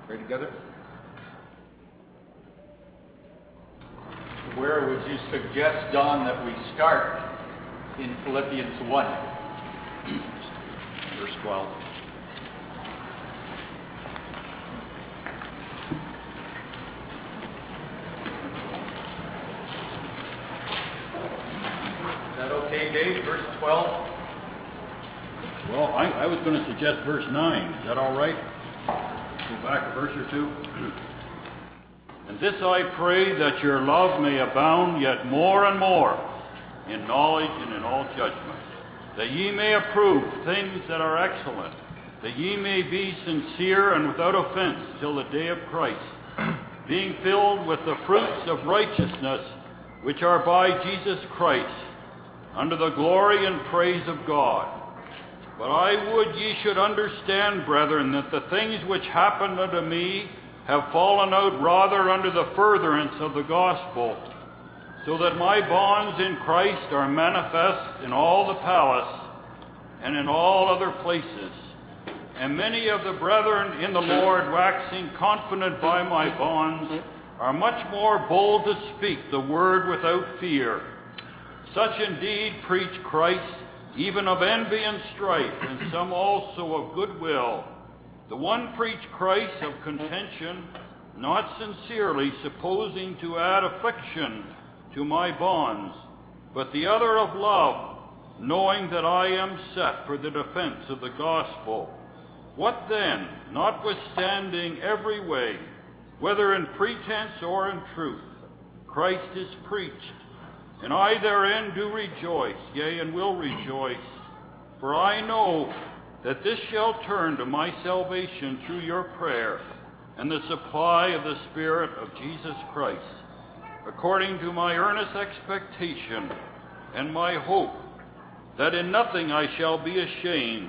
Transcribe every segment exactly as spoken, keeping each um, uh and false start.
Pray together. Where would you suggest, Don, that we start in Philippians one? Verse twelve. Is that okay, Dave? Verse twelve? Well, I, I was going to suggest verse nine. Is that all right? Go back a verse or two. And this I pray, that your love may abound yet more and more in knowledge and in all judgment, that ye may approve things that are excellent, that ye may be sincere and without offense till the day of Christ, being filled with the fruits of righteousness which are by Jesus Christ, unto the glory and praise of God. But I would ye should understand, brethren, that the things which happened unto me have fallen out rather under the furtherance of the gospel, so that my bonds in Christ are manifest in all the palace and in all other places. And many of the brethren in the Lord, waxing confident by my bonds, are much more bold to speak the word without fear. Such indeed preach Christ, even of envy and strife, and some also of goodwill. The one preach Christ of contention, not sincerely, supposing to add affliction to my bonds, but the other of love, knowing that I am set for the defense of the gospel. What then, notwithstanding every way, whether in pretense or in truth, Christ is preached, and I therein do rejoice, yea, and will rejoice, for I know that this shall turn to my salvation through your prayer and the supply of the Spirit of Jesus Christ, according to my earnest expectation and my hope, that in nothing I shall be ashamed,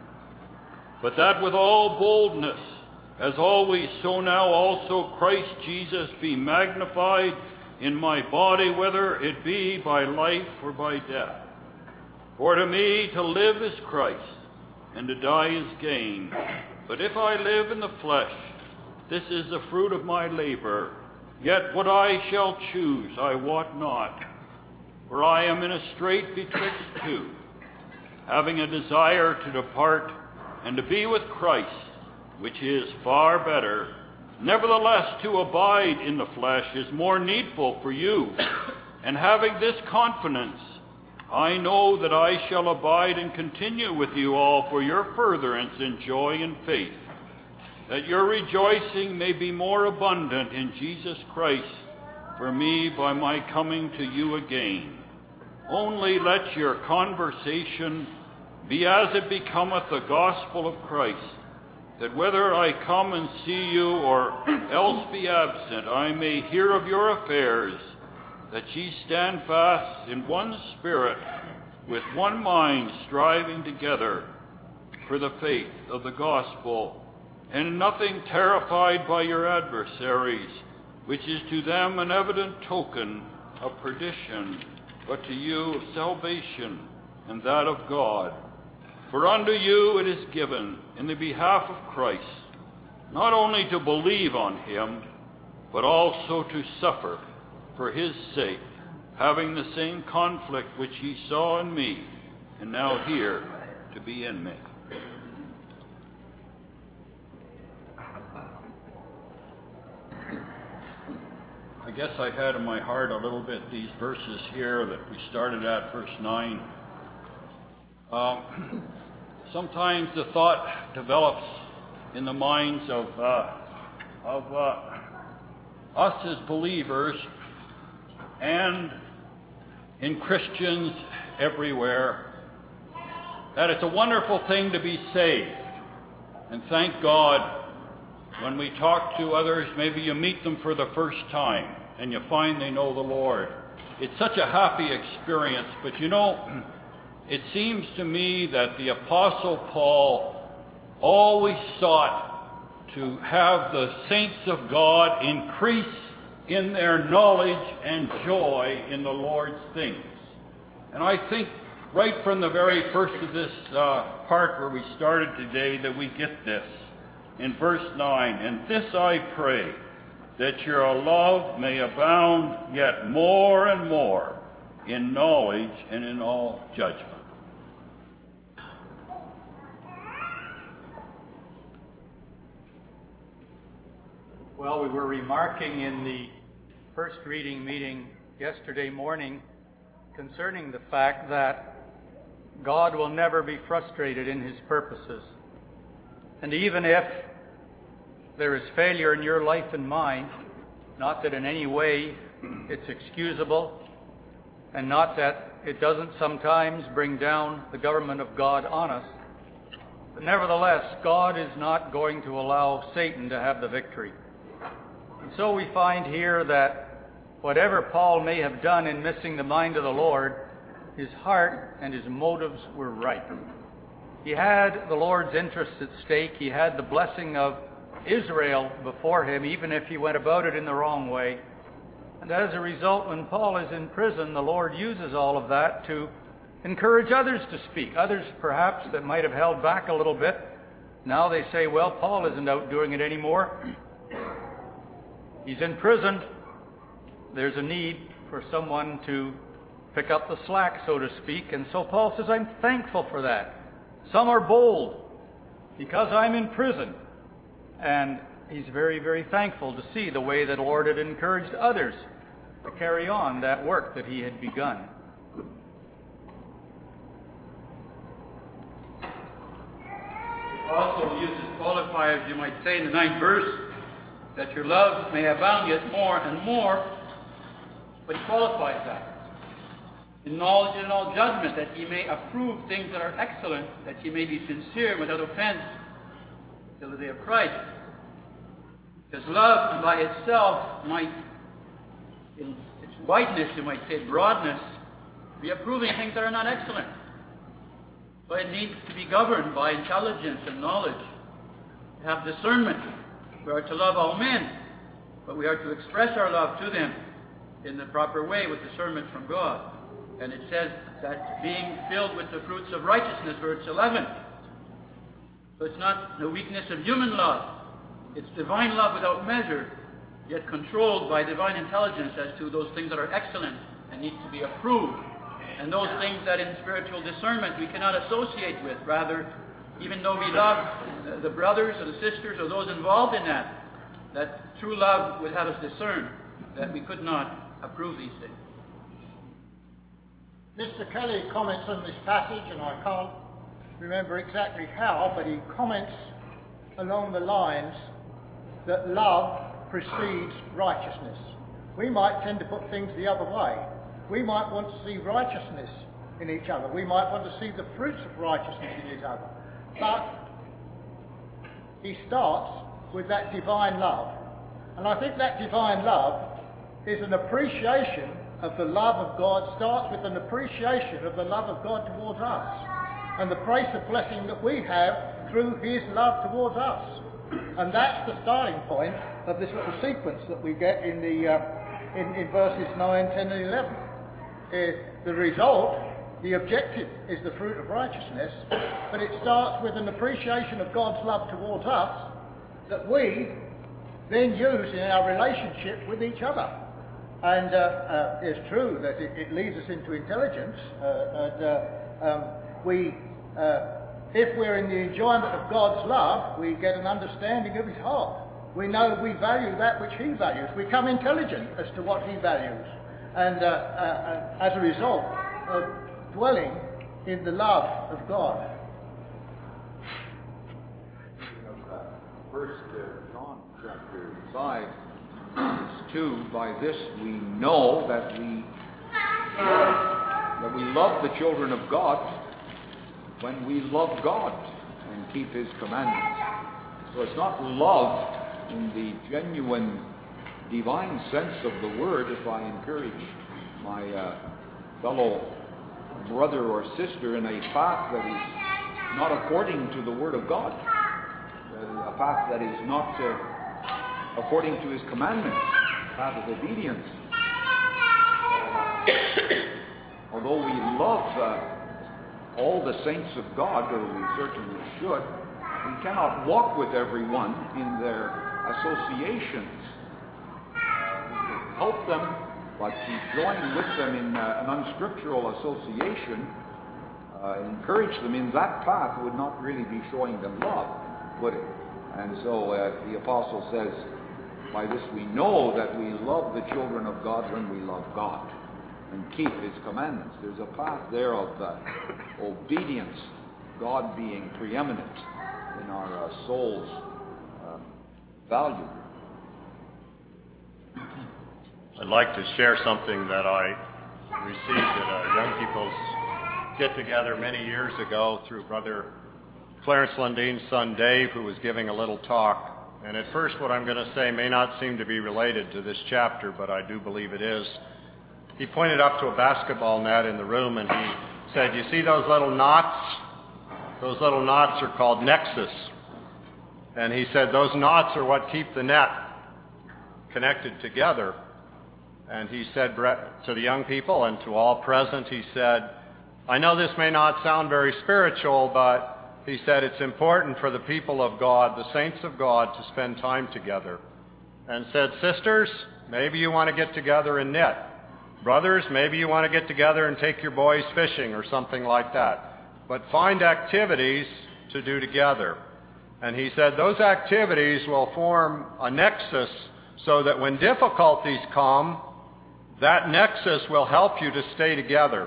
but that with all boldness, as always, so now also Christ Jesus be magnified in my body, whether it be by life or by death. For to me to live is Christ, and to die is gain. But if I live in the flesh, this is the fruit of my labor. Yet what I shall choose I wot not, for I am in a strait betwixt two, having a desire to depart and to be with Christ, which is far better. Nevertheless, to abide in the flesh is more needful for you. And having this confidence, I know that I shall abide and continue with you all for your furtherance in joy and faith, that your rejoicing may be more abundant in Jesus Christ for me by my coming to you again. Only let your conversation be as it becometh the gospel of Christ, that whether I come and see you or else be absent, I may hear of your affairs, that ye stand fast in one spirit, with one mind, striving together for the faith of the gospel, and in nothing terrified by your adversaries, which is to them an evident token of perdition, but to you of salvation, and that of God. For unto you it is given, in the behalf of Christ, not only to believe on him, but also to suffer for his sake, having the same conflict which ye saw in me, and now hear to be in me. I guess I had in my heart a little bit these verses here that we started at, verse nine. Um, sometimes the thought develops in the minds of, uh, of uh, us as believers and in Christians everywhere, that it's a wonderful thing to be saved. And thank God, when we talk to others, maybe you meet them for the first time and you find they know the Lord. It's such a happy experience. But you know, it seems to me that the Apostle Paul always sought to have the saints of God increase in their knowledge and joy in the Lord's things. And I think right from the very first of this uh, part where we started today that we get this, in verse nine, and this I pray, that your love may abound yet more and more in knowledge and in all judgment. Well, we were remarking in the first reading meeting yesterday morning concerning the fact that God will never be frustrated in his purposes. And even if there is failure in your life and mine, not that in any way it's excusable, and not that it doesn't sometimes bring down the government of God on us, but nevertheless, God is not going to allow Satan to have the victory. And so we find here that whatever Paul may have done in missing the mind of the Lord, his heart and his motives were right. He had the Lord's interests at stake. He had the blessing of Israel before him, even if he went about it in the wrong way. And as a result, when Paul is in prison, the Lord uses all of that to encourage others to speak. Others, perhaps, that might have held back a little bit. Now they say, well, Paul isn't out doing it anymore. He's in prison. There's a need for someone to pick up the slack, so to speak. And so Paul says, I'm thankful for that. Some are bold because I'm in prison. And he's very, very thankful to see the way that the Lord had encouraged others to carry on that work that he had begun. It also uses qualifiers, you might say, in the ninth verse, that your love may abound yet more and more. But he qualifies that. In knowledge and all judgment, that ye may approve things that are excellent, that ye may be sincere without offense till the day of Christ. Because love by itself might, in its wideness, you might say broadness, be approving things that are not excellent. But it needs to be governed by intelligence and knowledge, to have discernment. We are to love all men, but we are to express our love to them in the proper way with discernment from God. And it says that being filled with the fruits of righteousness, verse eleven. So it's not the weakness of human love. It's divine love without measure, yet controlled by divine intelligence as to those things that are excellent and need to be approved. And those things that in spiritual discernment we cannot associate with. Rather, even though we love the brothers or the sisters or those involved in that, that true love would have us discern that we could not approve these things. Mister Kelly comments on this passage, and I can't remember exactly how, but he comments along the lines that love precedes righteousness. We might tend to put things the other way. We might want to see righteousness in each other. We might want to see the fruits of righteousness in each other. But he starts with that divine love. And I think that divine love is an appreciation of the love of God, starts with an appreciation of the love of God towards us and the praise of blessing that we have through his love towards us. And that's the starting point of this little sequence that we get in the uh, in, in verses nine, ten and eleven. Uh, the result, the objective, is the fruit of righteousness, but it starts with an appreciation of God's love towards us that we then use in our relationship with each other. And uh, uh, it's true that it, it leads us into intelligence. Uh, and uh, um, we, uh, if we're in the enjoyment of God's love, we get an understanding of his heart. We know we value that which he values. We become intelligent as to what he values. And uh, uh, as a result of dwelling in the love of God. First uh, John chapter five, verse two, by this we know that we that we love the children of God when we love God and keep his commandments. So it's not love in the genuine divine sense of the word if I encourage my uh, fellow brother or sister in a path that is not according to the word of God, a path that is not uh, according to his commandments, a path of obedience. Although we love uh, all the saints of God, or we certainly should, we cannot walk with everyone in their associations. Uh, help them, but to join with them in uh, an unscriptural association, uh, and encourage them in that path would not really be showing them love, would it? And so uh, the apostle says, by this we know that we love the children of God when we love God and keep his commandments. There's a path there of uh, obedience, God being preeminent in our uh, soul's uh, value. I'd like to share something that I received at a young people's get-together many years ago through Brother Clarence Lundine's son Dave, who was giving a little talk. And at first what I'm going to say may not seem to be related to this chapter, but I do believe it is. He pointed up to a basketball net in the room and he said, "You see those little knots? Those little knots are called nexus." And he said, those knots are what keep the net connected together. And he said to the young people and to all present, he said, "I know this may not sound very spiritual, but he said it's important for the people of God, the saints of God, to spend time together." And said, "Sisters, maybe you want to get together and knit. Brothers, maybe you want to get together and take your boys fishing or something like that. But find activities to do together." And he said those activities will form a nexus so that when difficulties come, that nexus will help you to stay together.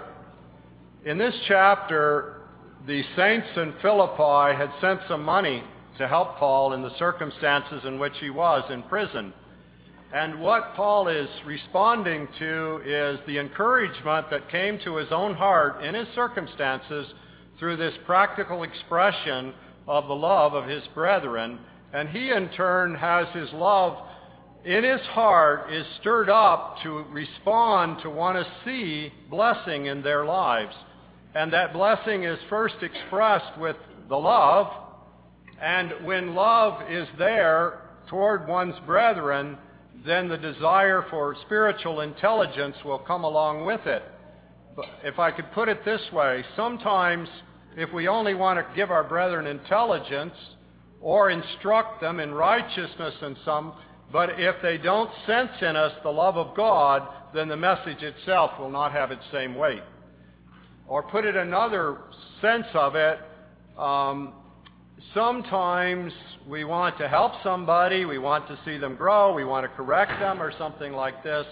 In this chapter, the saints in Philippi had sent some money to help Paul in the circumstances in which he was in prison. And what Paul is responding to is the encouragement that came to his own heart in his circumstances through this practical expression of the love of his brethren. And he in turn has his love in his heart is stirred up to respond, to want to see blessing in their lives. And that blessing is first expressed with the love. And when love is there toward one's brethren, then the desire for spiritual intelligence will come along with it. But if I could put it this way, sometimes if we only want to give our brethren intelligence or instruct them in righteousness in some, but if they don't sense in us the love of God, then the message itself will not have its same weight. Or put it another sense of it, um, sometimes we want to help somebody, we want to see them grow, we want to correct them or something like this.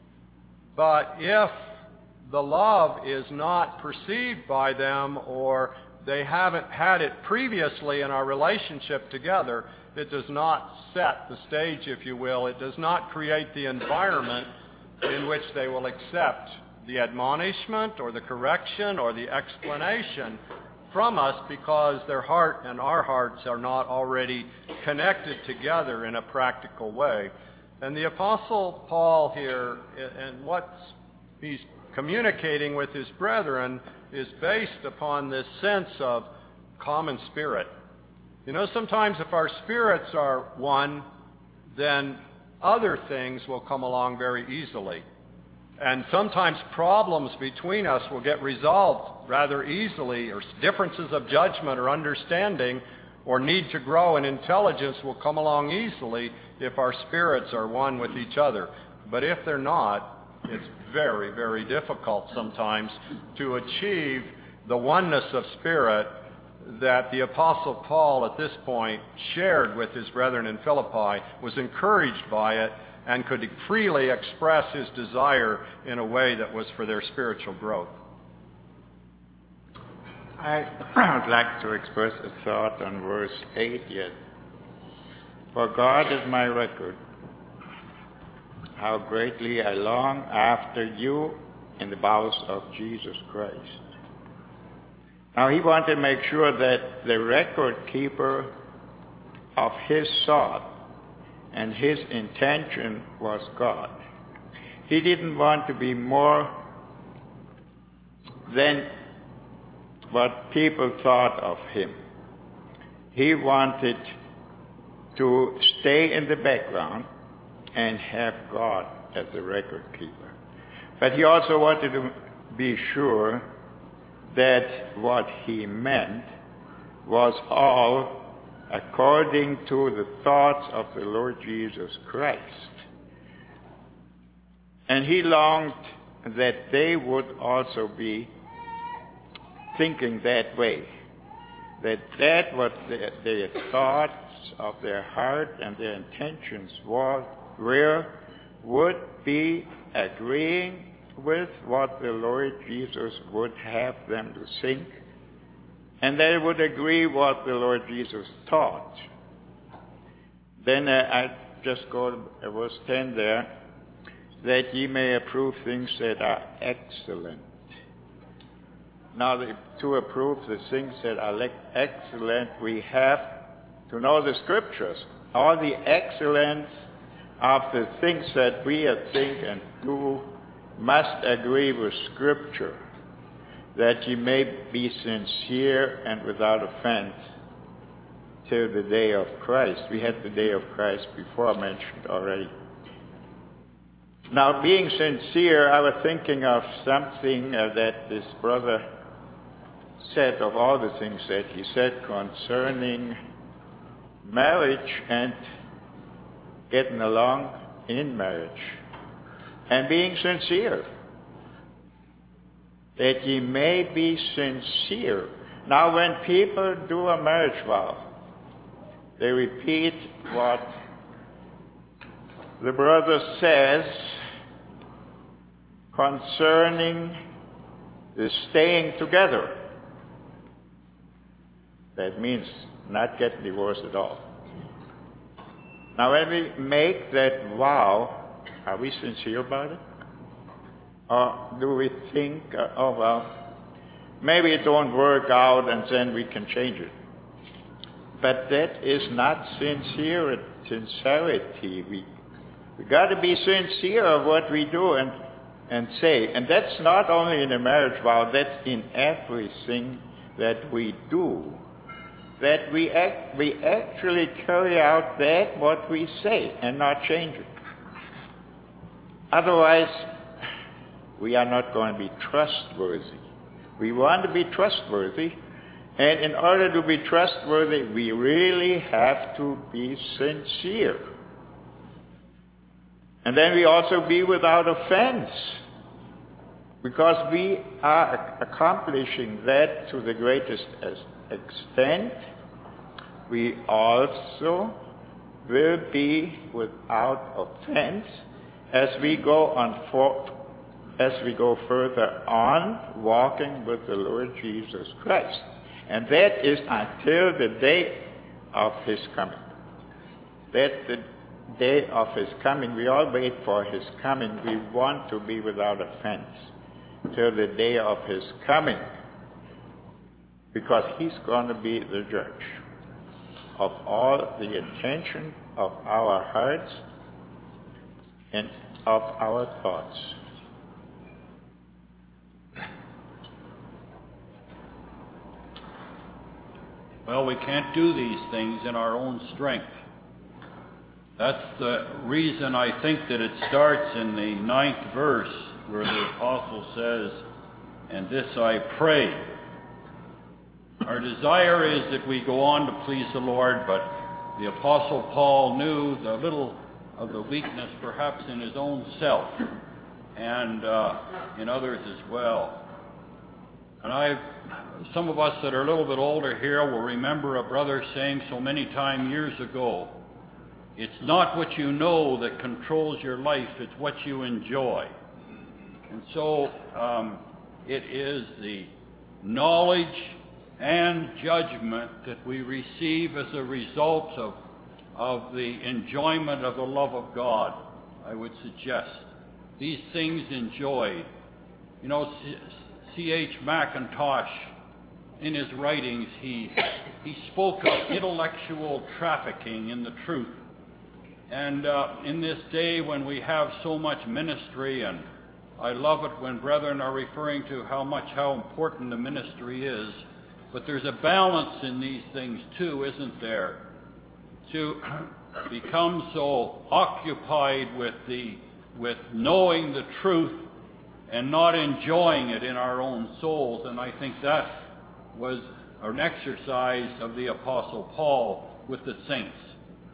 But if the love is not perceived by them or they haven't had it previously in our relationship together, it does not set the stage, if you will. It does not create the environment in which they will accept the admonishment or the correction or the explanation from us, because their heart and our hearts are not already connected together in a practical way. And the Apostle Paul here, and what he's communicating with his brethren, is based upon this sense of common spirit. You know, sometimes if our spirits are one, then other things will come along very easily. And sometimes problems between us will get resolved rather easily, or differences of judgment or understanding or need to grow in intelligence will come along easily if our spirits are one with each other. But if they're not, it's very, very difficult sometimes to achieve the oneness of spirit that the Apostle Paul at this point shared with his brethren in Philippi, was encouraged by it, and could freely express his desire in a way that was for their spiritual growth. I would like to express a thought on verse eight yet. "For God is my record, how greatly I long after you in the bowels of Jesus Christ." Now he wanted to make sure that the record keeper of his thought and his intention was God. He didn't want to be more than what people thought of him. He wanted to stay in the background and have God as the record keeper. But he also wanted to be sure that what he meant was all according to the thoughts of the Lord Jesus Christ. And he longed that they would also be thinking that way, that that what their, their thoughts of their heart and their intentions were, were would be agreeing with what the Lord Jesus would have them to think, and they would agree what the Lord Jesus taught. Then uh, I just go to verse ten there, that ye may approve things that are excellent. Now, the, to approve the things that are le- excellent, we have to know the Scriptures. All the excellence of the things that we think and do must agree with Scripture, that ye may be sincere and without offense till the day of Christ. We had the day of Christ before mentioned already. Now, being sincere, I was thinking of something uh, that this brother said, of all the things that he said concerning marriage and getting along in marriage and being sincere. That ye may be sincere. Now, when people do a marriage vow, they repeat what the brother says concerning the staying together. That means not getting divorced at all. Now, when we make that vow, are we sincere about it? Or do we think, uh, oh, well, maybe it don't work out and then we can change it? But that is not sincere, sincerity. We we got to be sincere of what we do and, and say. And that's not only in a marriage vow, that's in everything that we do. That we act, we actually carry out that what we say and not change it. Otherwise, we are not going to be trustworthy. We want to be trustworthy, and in order to be trustworthy, we really have to be sincere. And then we also be without offense, because we are accomplishing that to the greatest extent. We also will be without offense as we go on for, as we go further on walking with the Lord Jesus Christ. And that is until the day of his coming. That the day of his coming, we all wait for his coming. We want to be without offense till the day of his coming, because he's going to be the judge of all the intention of our hearts and of our thoughts. Well, we can't do these things in our own strength. That's the reason I think that it starts in the ninth verse where the apostle says, "And this I pray." Our desire is that we go on to please the Lord, but the apostle Paul knew the little of the weakness perhaps in his own self and uh, in others as well. And I, some of us that are a little bit older here will remember a brother saying so many times years ago, it's not what you know that controls your life, it's what you enjoy. And so um, it is the knowledge and judgment that we receive as a result of, of the enjoyment of the love of God, I would suggest. These things enjoyed. You know, C H Mackintosh, in his writings, he, he spoke of intellectual trafficking in the truth. And uh, in this day when we have so much ministry, and I love it when brethren are referring to how much, how important the ministry is, but there's a balance in these things too, isn't there? To become so occupied with the, with knowing the truth and not enjoying it in our own souls. And I think that was an exercise of the Apostle Paul with the saints.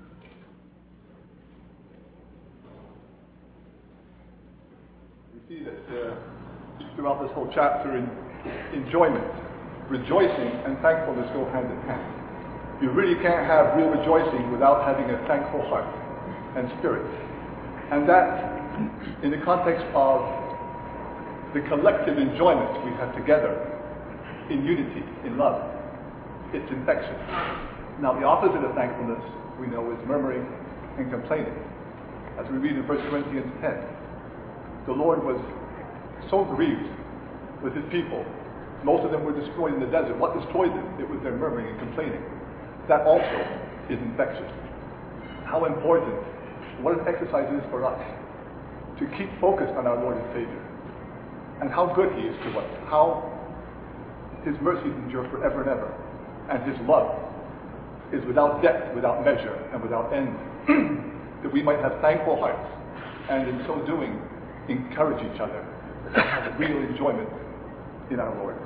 We see that uh, throughout this whole chapter, in enjoyment, rejoicing, and thankfulness go hand in hand. You really can't have real rejoicing without having a thankful heart and spirit. And that, in the context of the collective enjoyment we have together in unity, in love, it's infectious. Now, the opposite of thankfulness, we know, is murmuring and complaining. As we read in First Corinthians ten, the Lord was so grieved with his people. Most of them were destroyed in the desert. What destroyed them? It was their murmuring and complaining. That also is infectious. How important, what an exercise it is for us to keep focused on our Lord and Savior and how good he is to us, how his mercies endure forever and ever, and his love is without depth, without measure, and without end. That we might have thankful hearts, and in so doing, encourage each other to have real enjoyment in our Lord.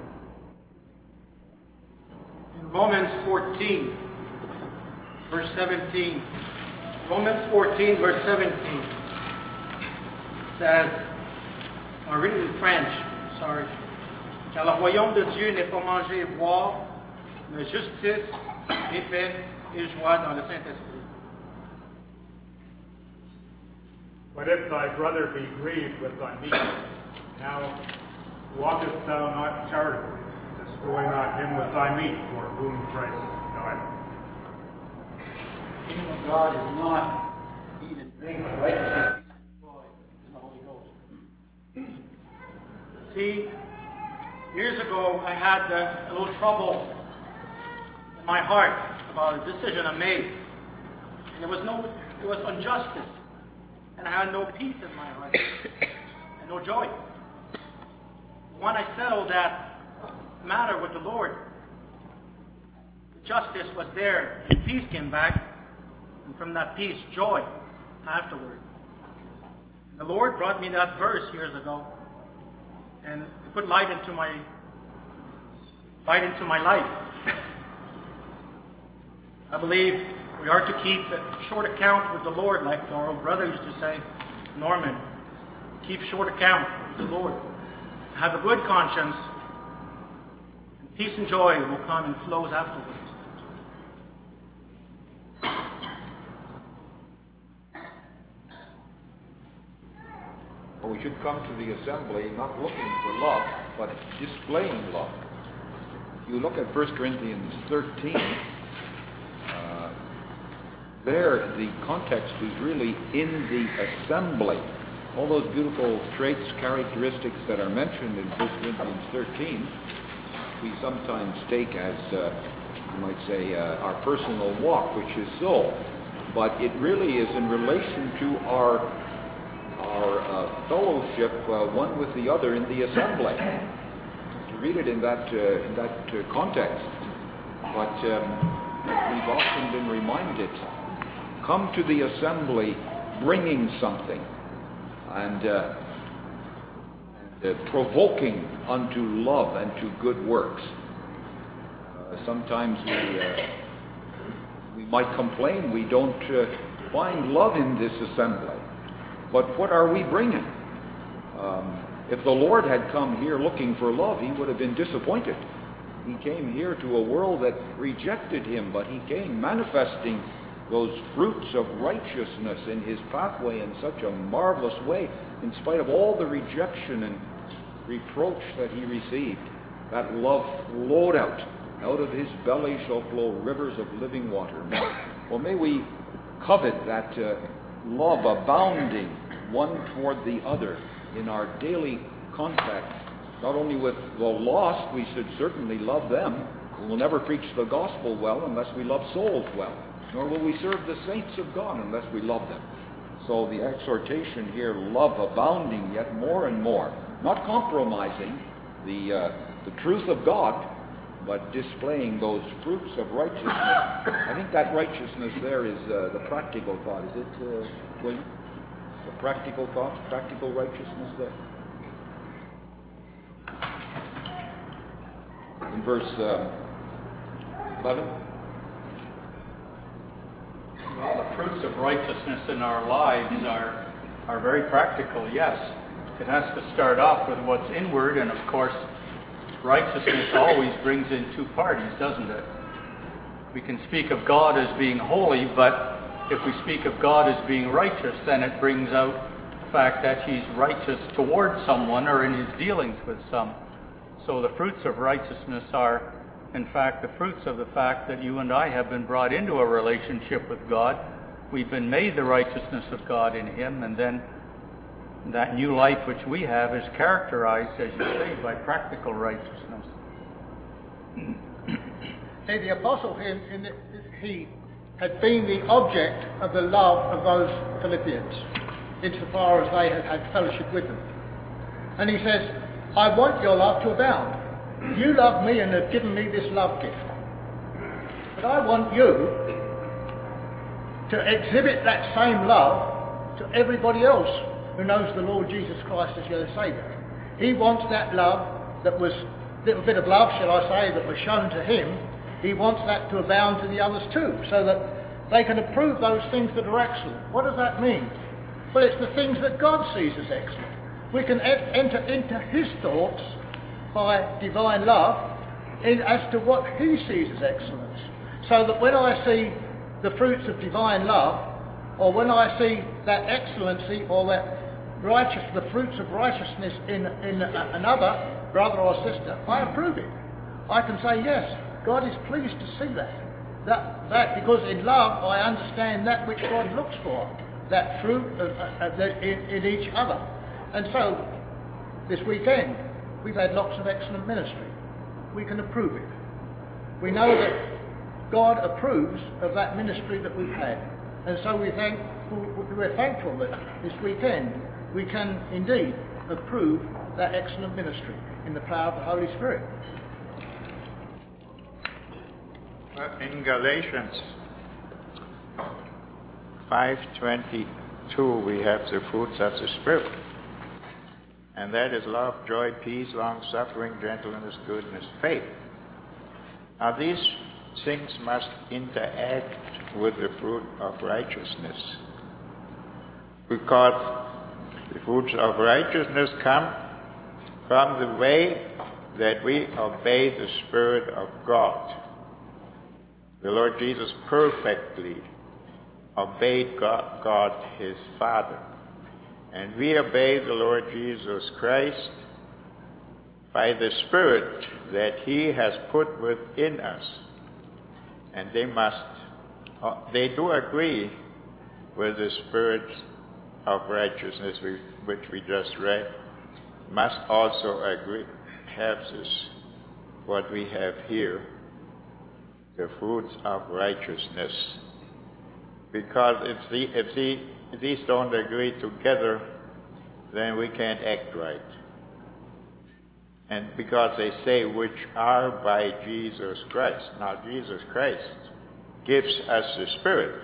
In Romans fourteen, verse seventeen, Romans fourteen, verse seventeen says, I'll read it in French, sorry. Car le royaume de Dieu n'est pas manger et boire, mais justice, et paix, et joie dans le Saint-Esprit. But if thy brother be grieved with thy meat, now walkest thou not charitably? Destroy not him with thy meat, for whom Christ died. The kingdom of God is not eat and drink, but righteousness, peace, and joy in the Holy Ghost. See, years ago I had uh, a little trouble in my heart about a decision I made. And there was no, it was injustice. And I had no peace in my heart and no joy. When I settled that matter with the Lord, the justice was there, and peace came back, and from that peace, joy afterward. The Lord brought me that verse years ago, and it put light into my light into my life. I believe we are to keep a short account with the Lord, like our old brother used to say, Norman. Keep short account with the Lord. Have a good conscience, and peace and joy will come and flows afterwards. Well, we should come to the assembly not looking for love, but displaying love. You look at First Corinthians thirteen, uh, there the context is really in the assembly. All those beautiful traits, characteristics that are mentioned in First Corinthians thirteen, we sometimes take as, uh, you might say, uh, our personal walk, which is so. But it really is in relation to our, our uh, fellowship, uh, one with the other in the assembly. To read it in that, uh, in that uh, context. But um, we've often been reminded, come to the assembly bringing something. And, uh, and uh, provoking unto love and to good works. Uh, sometimes we, uh, we might complain we don't uh, find love in this assembly. But what are we bringing? Um, if the Lord had come here looking for love, he would have been disappointed. He came here to a world that rejected him, but he came manifesting those fruits of righteousness in his pathway in such a marvelous way, in spite of all the rejection and reproach that he received. That love flowed out. Out of his belly shall flow rivers of living water. Well, may we covet that uh, love abounding one toward the other in our daily contact, not only with the lost, we should certainly love them. We will never preach the gospel well unless we love souls well. Nor will we serve the saints of God unless we love them. So the exhortation here, love abounding yet more and more. Not compromising the, uh, the truth of God, but displaying those fruits of righteousness. I think that righteousness there is uh, the practical thought. Is it, uh, William? The practical thought, practical righteousness there. In verse um, eleven. fruits of righteousness in our lives are, are very practical, yes. It has to start off with what's inward, and of course, righteousness always brings in two parties, doesn't it? We can speak of God as being holy, but if we speak of God as being righteous, then it brings out the fact that he's righteous towards someone or in his dealings with some. So the fruits of righteousness are, in fact, the fruits of the fact that you and I have been brought into a relationship with God. We've been made the righteousness of God in him, and then that new life which we have is characterized, as you say, by practical righteousness. See, the apostle, in, in the, he had been the object of the love of those Philippians, insofar as they had had fellowship with them. And he says, I want your love to abound. You love me and have given me this love gift. But I want you to exhibit that same love to everybody else who knows the Lord Jesus Christ as your Saviour. He wants that love that was, a little bit of love, shall I say, that was shown to him. He wants that to abound to the others too, so that they can approve those things that are excellent. What does that mean? Well, it's the things that God sees as excellent. We can e- enter into his thoughts by divine love in, as to what he sees as excellence. So that when I see the fruits of divine love, or when I see that excellency or that righteous, the fruits of righteousness in, in a, another brother or sister, I approve it. I can say, yes, God is pleased to see that. That, that because in love I understand that which God looks for, that fruit of, of the, in, in each other. And so, this weekend, we've had lots of excellent ministry. We can approve it. We know that God approves of that ministry that we've had. And so we thank, we're thankful that this weekend we can indeed approve that excellent ministry in the power of the Holy Spirit. In Galatians five twenty-two we have the fruits of the Spirit. And that is love, joy, peace, long-suffering, gentleness, goodness, faith. Now these things must interact with the fruit of righteousness. Because the fruits of righteousness come from the way that we obey the Spirit of God. The Lord Jesus perfectly obeyed God, God his Father. And we obey the Lord Jesus Christ by the Spirit that he has put within us. And they must, they do agree with the Spirit of righteousness which we just read, must also agree, have this, what we have here, the fruits of righteousness. Because if, the, if, the, if these don't agree together, then we can't act right. And because they say, which are by Jesus Christ. Now, Jesus Christ gives us the Spirit.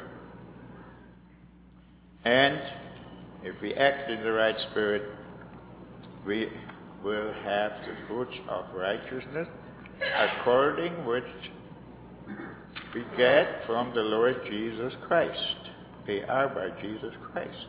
And if we act in the right spirit, we will have the fruits of righteousness according which we get from the Lord Jesus Christ. They are by Jesus Christ.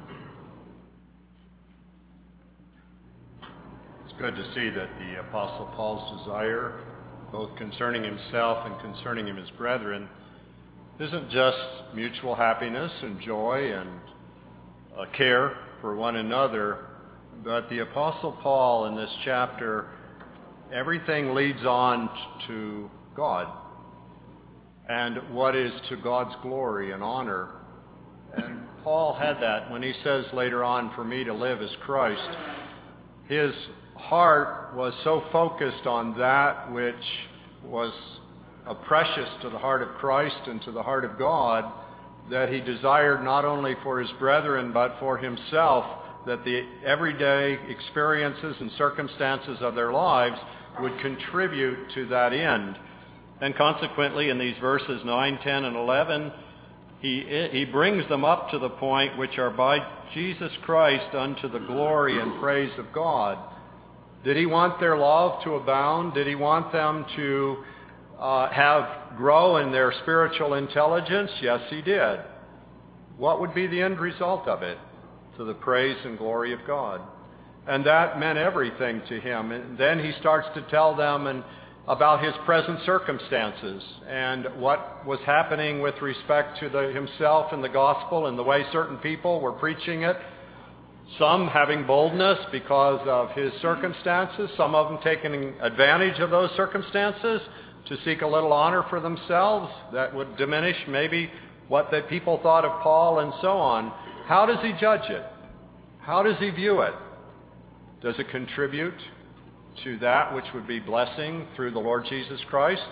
It's good to see that the Apostle Paul's desire, both concerning himself and concerning his brethren, isn't just mutual happiness and joy and uh, care for one another, but the Apostle Paul in this chapter, everything leads on to God and what is to God's glory and honor. And Paul had that when he says later on, for me to live is Christ. His heart was so focused on that which was uh, precious to the heart of Christ and to the heart of God, that he desired not only for his brethren but for himself, that the everyday experiences and circumstances of their lives would contribute to that end. And consequently, in these verses nine, ten, and eleven, he, he brings them up to the point which are by Jesus Christ unto the glory and praise of God. Did he want their love to abound? Did he want them to uh, have grow in their spiritual intelligence? Yes, he did. what would be the end result of it? To the praise and glory of God. And that meant everything to him. And then he starts to tell them and about his present circumstances and what was happening with respect to the, himself and the gospel and the way certain people were preaching it. Some having boldness because of his circumstances, some of them taking advantage of those circumstances to seek a little honor for themselves that would diminish maybe what the people thought of Paul and so on. How does he judge it? How does he view it? Does it contribute to that which would be blessing through the Lord Jesus Christ?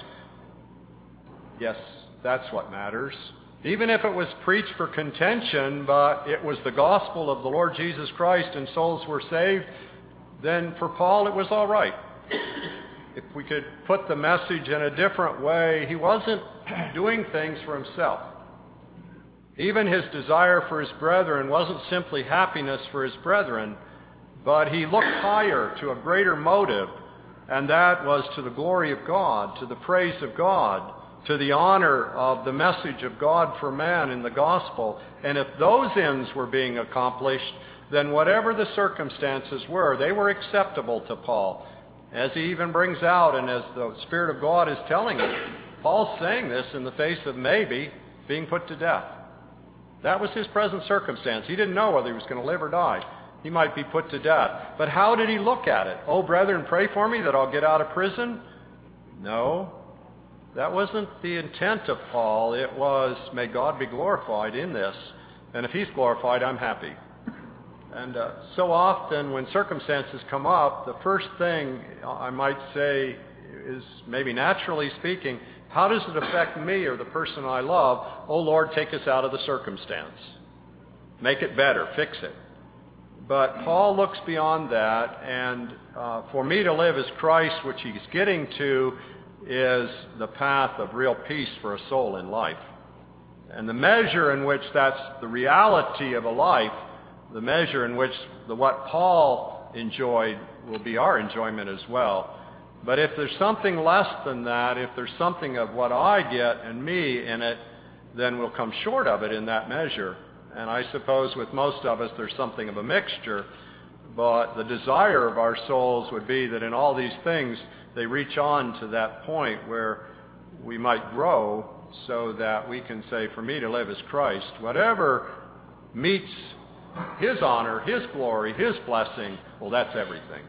Yes, that's what matters. Even if it was preached for contention, but it was the gospel of the Lord Jesus Christ and souls were saved, then for Paul it was all right. If we could put the message in a different way, he wasn't doing things for himself. Even his desire for his brethren wasn't simply happiness for his brethren, but he looked higher to a greater motive, and that was to the glory of God, to the praise of God, to the honor of the message of God for man in the gospel. And if those ends were being accomplished, then whatever the circumstances were, they were acceptable to Paul. As he even brings out, and as the Spirit of God is telling him, Paul's saying this in the face of maybe being put to death. That was his present circumstance. He didn't know whether he was going to live or die. He might be put to death. But how did he look at it? Oh, brethren, pray for me that I'll get out of prison? No. That wasn't the intent of Paul. It was, may God be glorified in this. And if he's glorified, I'm happy. And uh, so often when circumstances come up, the first thing I might say is, maybe naturally speaking, how does it affect me or the person I love? Oh, Lord, take us out of the circumstance. Make it better. Fix it. But Paul looks beyond that, and uh, for me to live as Christ, which he's getting to, is the path of real peace for a soul in life. And the measure in which that's the reality of a life, the measure in which the what Paul enjoyed will be our enjoyment as well. But if there's something less than that, if there's something of what I get and me in it, then we'll come short of it in that measure. And I suppose with most of us there's something of a mixture, but the desire of our souls would be that in all these things they reach on to that point where we might grow so that we can say, for me to live as Christ. Whatever meets his honor, his glory, his blessing, well, that's everything.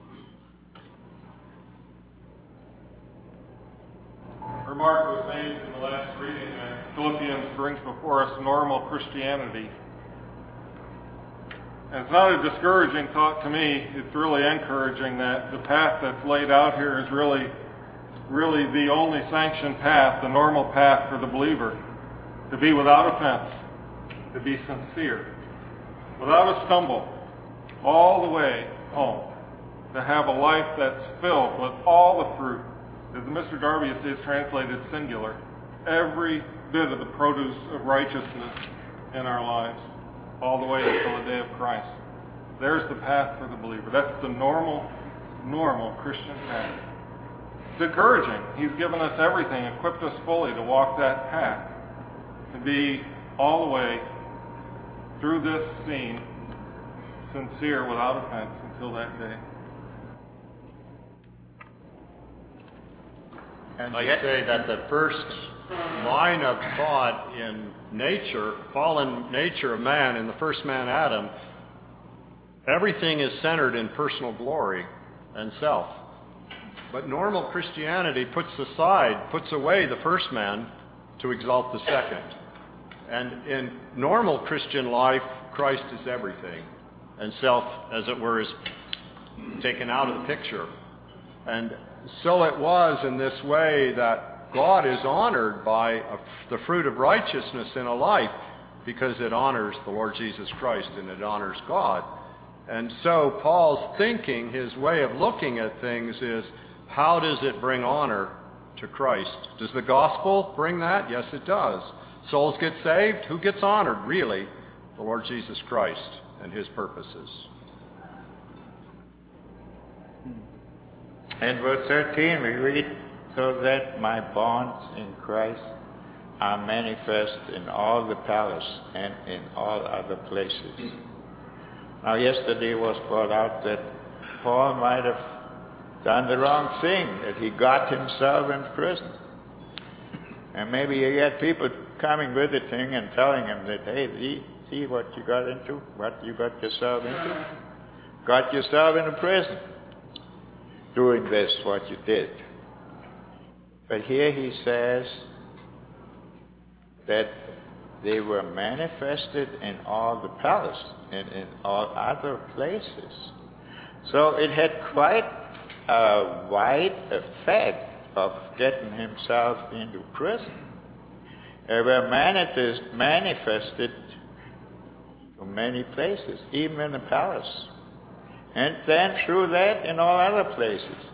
A remark was made in the last reading that Philippians brings before us normal Christianity. And it's not a discouraging thought to me. It's really encouraging that the path that's laid out here is really, really the only sanctioned path, the normal path for the believer. To be without offense, to be sincere, without a stumble, all the way home. To have a life that's filled with all the fruit. As Mister Darby is translated singular, every bit of the produce of righteousness in our lives, all the way until the day of Christ. There's the path for the believer. That's the normal, normal Christian path. It's encouraging. He's given us everything, equipped us fully to walk that path, to be all the way through this scene, sincere without offense until that day. And I say that the first line of thought in nature, fallen nature of man, in the first man Adam, everything is centered in personal glory and self. But normal Christianity puts aside, puts away the first man to exalt the second. And in normal Christian life, Christ is everything. And self, as it were, is taken out of the picture. And so it was in this way that God is honored by a, the fruit of righteousness in a life because it honors the Lord Jesus Christ and it honors God. And so Paul's thinking, his way of looking at things is, how does it bring honor to Christ? Does the gospel bring that? Yes, it does. Souls get saved. Who gets honored, really? The Lord Jesus Christ and his purposes. In verse thirteen we read, so that my bonds in Christ are manifest in all the palace and in all other places. Now, yesterday was brought out that Paul might have done the wrong thing, that he got himself in prison. And maybe he had people coming visiting and telling him that, hey, see, see what you got into, what you got yourself into? Got yourself into prison doing this, what you did. But here he says that they were manifested in all the palace and in all other places. So it had quite a wide effect of getting himself into prison. They were manifest, manifested in many places, even in the palace. And then through that in all other places.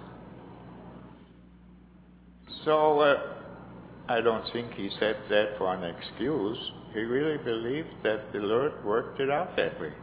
So uh, I don't think he said that for an excuse. He really believed that the Lord worked it out that way.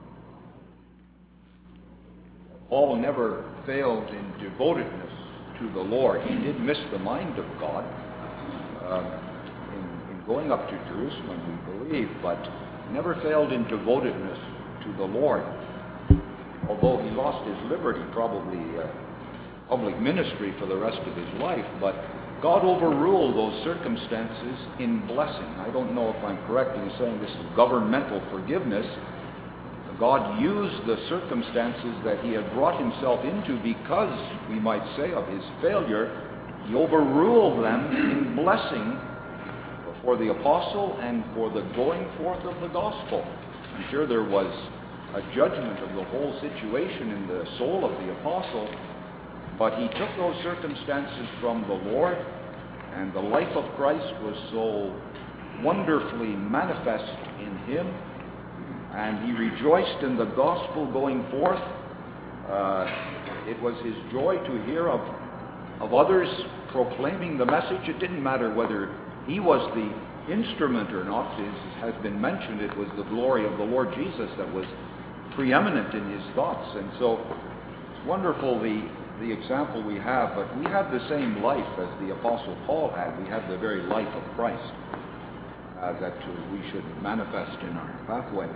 Paul never failed in devotedness to the Lord. He did miss the mind of God uh, in, in going up to Jerusalem, we believe, but never failed in devotedness to the Lord. Although he lost his liberty, probably uh, public ministry for the rest of his life, but God overruled those circumstances in blessing. I don't know if I'm correct in saying this is governmental forgiveness. God used the circumstances that he had brought himself into because, we might say, of his failure. He overruled them in blessing for the apostle and for the going forth of the gospel. I'm sure there was a judgment of the whole situation in the soul of the apostle, but he took those circumstances from the Lord, and the life of Christ was so wonderfully manifest in him, and he rejoiced in the gospel going forth. Uh, it was his joy to hear of, of others proclaiming the message. It didn't matter whether he was the instrument or not. As has been mentioned, it was the glory of the Lord Jesus that was preeminent in his thoughts. And so it's wonderful the, the example we have, but we have the same life as the Apostle Paul had. We have the very life of Christ uh, that uh, we should manifest in our pathway.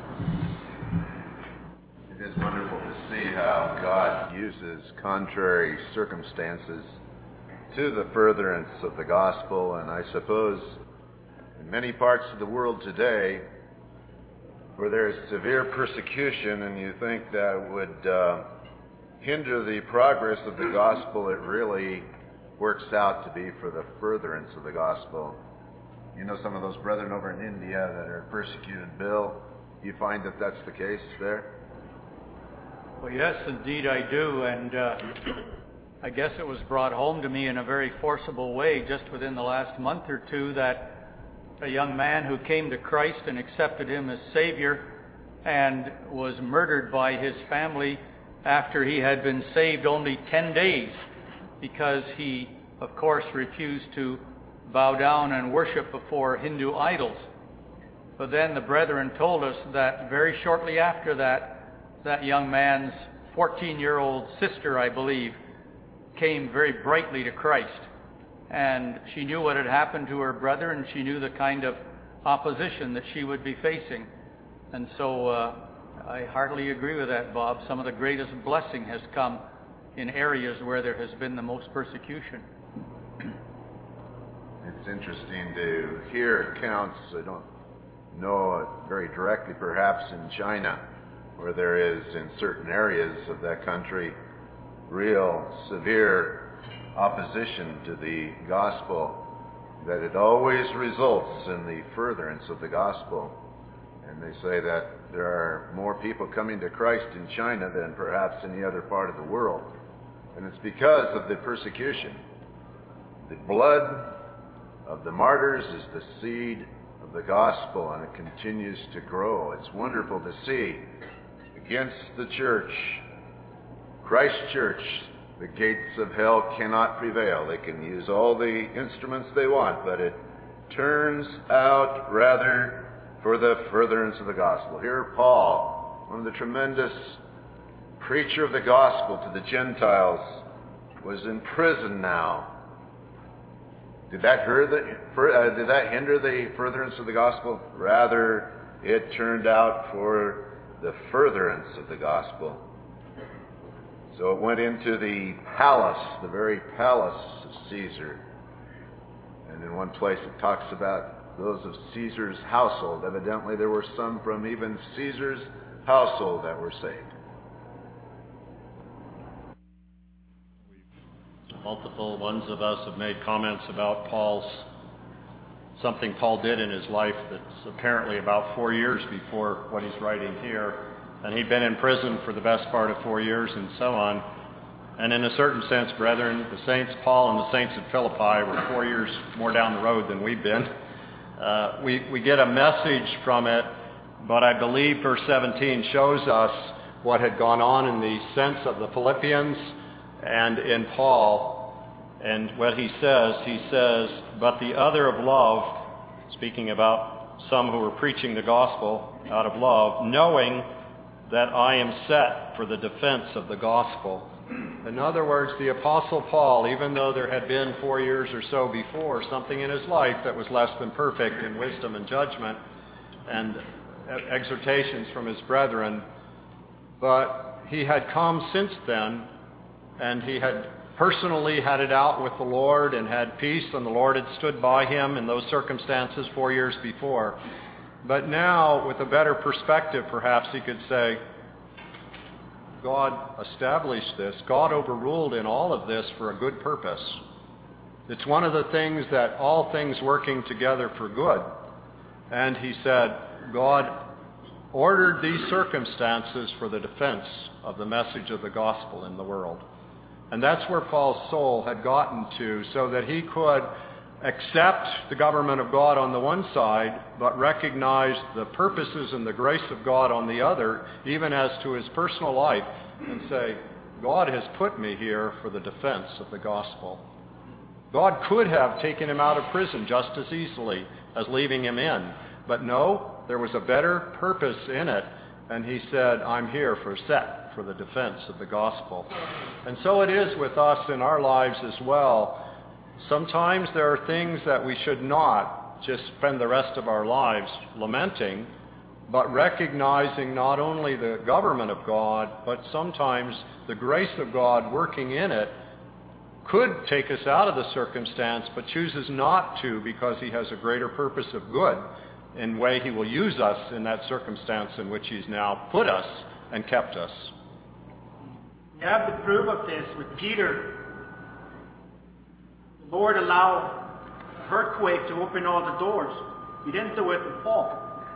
It is wonderful to see how God uses contrary circumstances to the furtherance of the gospel, and I suppose in many parts of the world today where there is severe persecution and you think that would uh, hinder the progress of the gospel, it really works out to be for the furtherance of the gospel. You know some of those brethren over in India that are persecuted, Bill? You find that that's the case there? Well, yes, indeed I do, and uh, I guess it was brought home to me in a very forcible way just within the last month or two that a young man who came to Christ and accepted him as Savior and was murdered by his family after he had been saved only ten days because he, of course, refused to bow down and worship before Hindu idols. But then the brethren told us that very shortly after that, that young man's fourteen-year-old sister, I believe, came very brightly to Christ. And she knew what had happened to her brother, and she knew the kind of opposition that she would be facing. And so uh, I heartily agree with that, Bob. Some of the greatest blessing has come in areas where there has been the most persecution. It's interesting to hear accounts, I don't know it very directly, perhaps in China, where there is in certain areas of that country real severe opposition to the gospel, that it always results in the furtherance of the gospel. And they say that there are more people coming to Christ in China than perhaps any other part of the world. And it's because of the persecution. The blood of the martyrs is the seed of the gospel, and it continues to grow. It's wonderful to see. Against the church, Christ Church, the gates of hell cannot prevail. They can use all the instruments they want, but it turns out rather for the furtherance of the gospel. Here Paul, one of the tremendous preacher of the gospel to the Gentiles, was in prison now. Did that, the, uh, did that hinder the furtherance of the gospel? Rather, it turned out for the furtherance of the gospel. So it went into the palace, the very palace of Caesar. And in one place it talks about those of Caesar's household. Evidently there were some from even Caesar's household that were saved. Multiple ones of us have made comments about Paul's, something Paul did in his life that's apparently about four years before what he's writing here. And he'd been in prison for the best part of four years and so on. And in a certain sense, brethren, the saints, Paul and the saints at Philippi were four years more down the road than we've been. Uh, we, we get a message from it, but I believe verse seventeen shows us what had gone on in the sense of the Philippians and in Paul. And what he says, he says, but the other of love, speaking about some who were preaching the gospel out of love, knowing that I am set for the defense of the gospel. In other words, the Apostle Paul, even though there had been four years or so before something in his life that was less than perfect in wisdom and judgment and exhortations from his brethren, but he had come since then, and he had personally had it out with the Lord and had peace, and the Lord had stood by him in those circumstances four years before. But now, with a better perspective, perhaps he could say, God established this. God overruled in all of this for a good purpose. It's one of the things that all things working together for good. And he said, God ordered these circumstances for the defense of the message of the gospel in the world. And that's where Paul's soul had gotten to, so that he could accept the government of God on the one side, but recognize the purposes and the grace of God on the other, even as to his personal life, and say, God has put me here for the defense of the gospel. God could have taken him out of prison just as easily as leaving him in, but no, there was a better purpose in it, and he said, I'm here for set for the defense of the gospel. And so it is with us in our lives as well. Sometimes there are things that we should not just spend the rest of our lives lamenting, but recognizing not only the government of God, but sometimes the grace of God working in it could take us out of the circumstance, but chooses not to because he has a greater purpose of good in way he will use us in that circumstance in which he's now put us and kept us. We have the proof of this with Peter. The Lord allowed an earthquake to open all the doors. He didn't do it with Paul.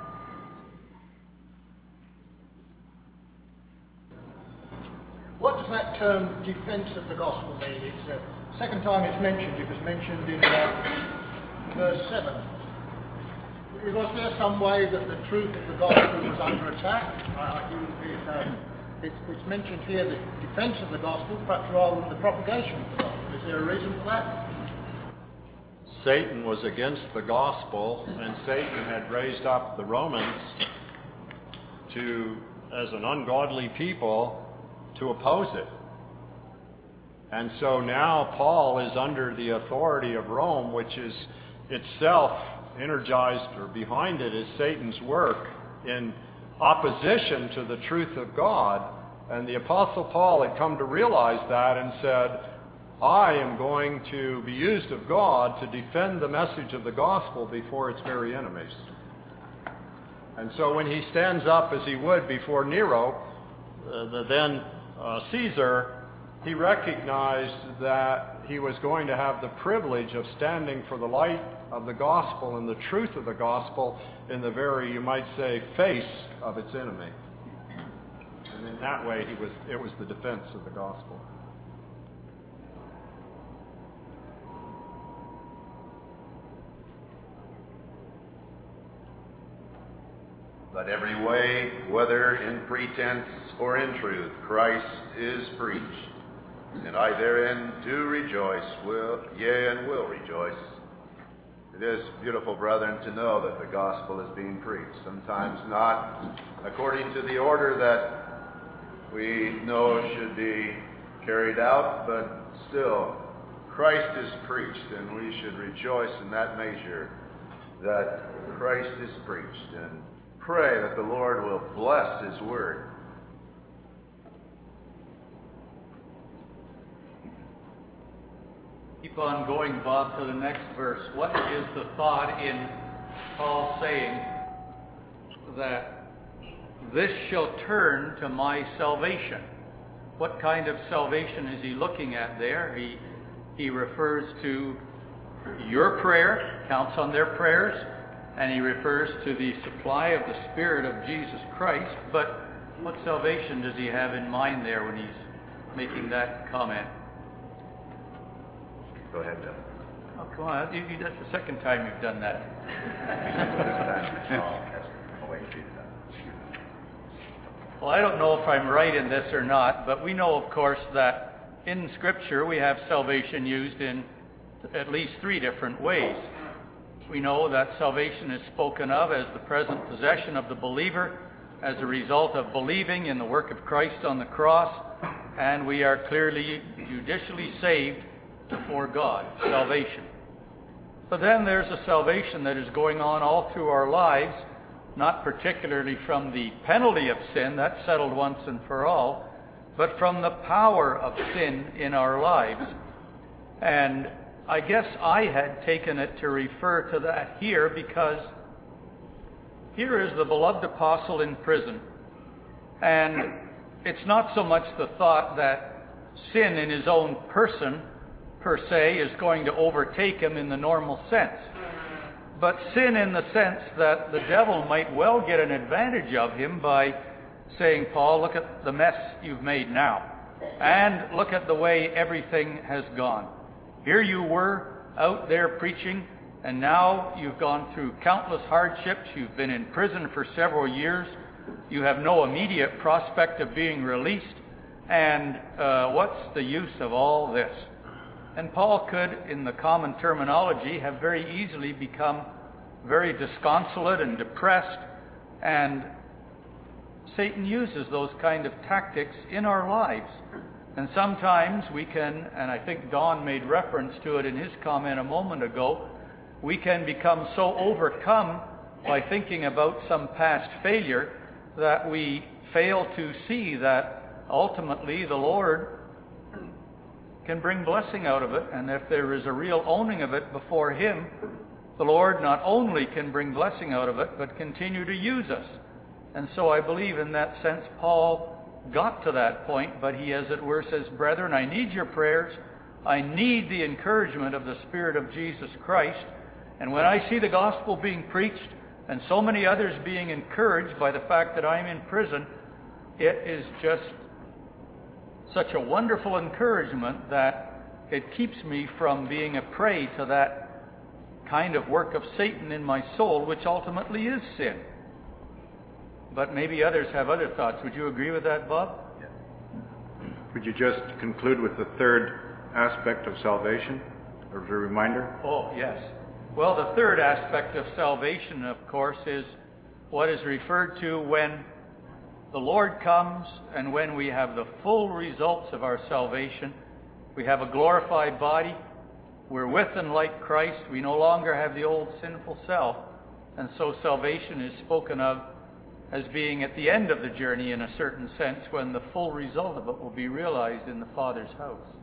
What does that term defense of the gospel mean? It's the second time it's mentioned. It was mentioned in uh, verse seven. Was there some way that the truth of the gospel was under attack? Uh, it, it, uh, it's, it's mentioned here the defense of the gospel, perhaps rather than the propagation of the gospel. Is there a reason for that? Satan was against the gospel, and Satan had raised up the Romans to, as an ungodly people, to oppose it. And so now Paul is under the authority of Rome, which is itself energized, or behind it is Satan's work in opposition to the truth of God. And the Apostle Paul had come to realize that and said, I am going to be used of God to defend the message of the gospel before its very enemies. And so when he stands up, as he would before Nero, uh, the then uh, Caesar, he recognized that he was going to have the privilege of standing for the light of the gospel and the truth of the gospel in the very, you might say, face of its enemy. And in that way, he was, it was the defense of the gospel. But every way, whether in pretense or in truth, Christ is preached. And I therein do rejoice, will, yea, and will rejoice. It is beautiful, brethren, to know that the gospel is being preached. Sometimes not according to the order that we know should be carried out, but still Christ is preached, and we should rejoice in that measure that Christ is preached, and pray that the Lord will bless his word. Keep on going, Bob, to the next verse. What is the thought in Paul saying that this shall turn to my salvation? What kind of salvation is he looking at there? He, he refers to your prayer, counts on their prayers, and he refers to the supply of the Spirit of Jesus Christ. But what salvation does he have in mind there when he's making that comment? Go ahead, Bill. Oh, come on. You, you, that's the second time you've done that. This time. Oh, yes. I'll wait for you to do that. Well, I don't know if I'm right in this or not, but we know, of course, that in Scripture we have salvation used in at least three different ways. We know that salvation is spoken of as the present possession of the believer as a result of believing in the work of Christ on the cross, and we are clearly judicially saved before God, salvation. But then there's a salvation that is going on all through our lives, not particularly from the penalty of sin, that's settled once and for all, but from the power of sin in our lives. And I guess I had taken it to refer to that here because here is the beloved apostle in prison. And it's not so much the thought that sin in his own person per se is going to overtake him in the normal sense, but sin in the sense that the devil might well get an advantage of him by saying, Paul, look at the mess you've made now, and look at the way everything has gone. Here you were out there preaching, and now you've gone through countless hardships. You've been in prison for several years. You have no immediate prospect of being released. And uh, what's the use of all this? And Paul could, in the common terminology, have very easily become very disconsolate and depressed. And Satan uses those kind of tactics in our lives. And sometimes we can, and I think Don made reference to it in his comment a moment ago, we can become so overcome by thinking about some past failure that we fail to see that ultimately the Lord can bring blessing out of it. And if there is a real owning of it before him, the Lord not only can bring blessing out of it, but continue to use us. And so I believe in that sense Paul got to that point, but he, as it were, says, brethren, I need your prayers. I need the encouragement of the Spirit of Jesus Christ. And when I see the gospel being preached and so many others being encouraged by the fact that I'm in prison, it is just such a wonderful encouragement that it keeps me from being a prey to that kind of work of Satan in my soul, which ultimately is sin. But maybe others have other thoughts. Would you agree with that, Bob? Yes. Would you just conclude with the third aspect of salvation, or as a reminder? Oh, yes. Well, the third aspect of salvation, of course, is what is referred to when the Lord comes and when we have the full results of our salvation. We have a glorified body. We're with and like Christ. We no longer have the old sinful self. And so salvation is spoken of as being at the end of the journey in a certain sense, when the full result of it will be realized in the Father's house.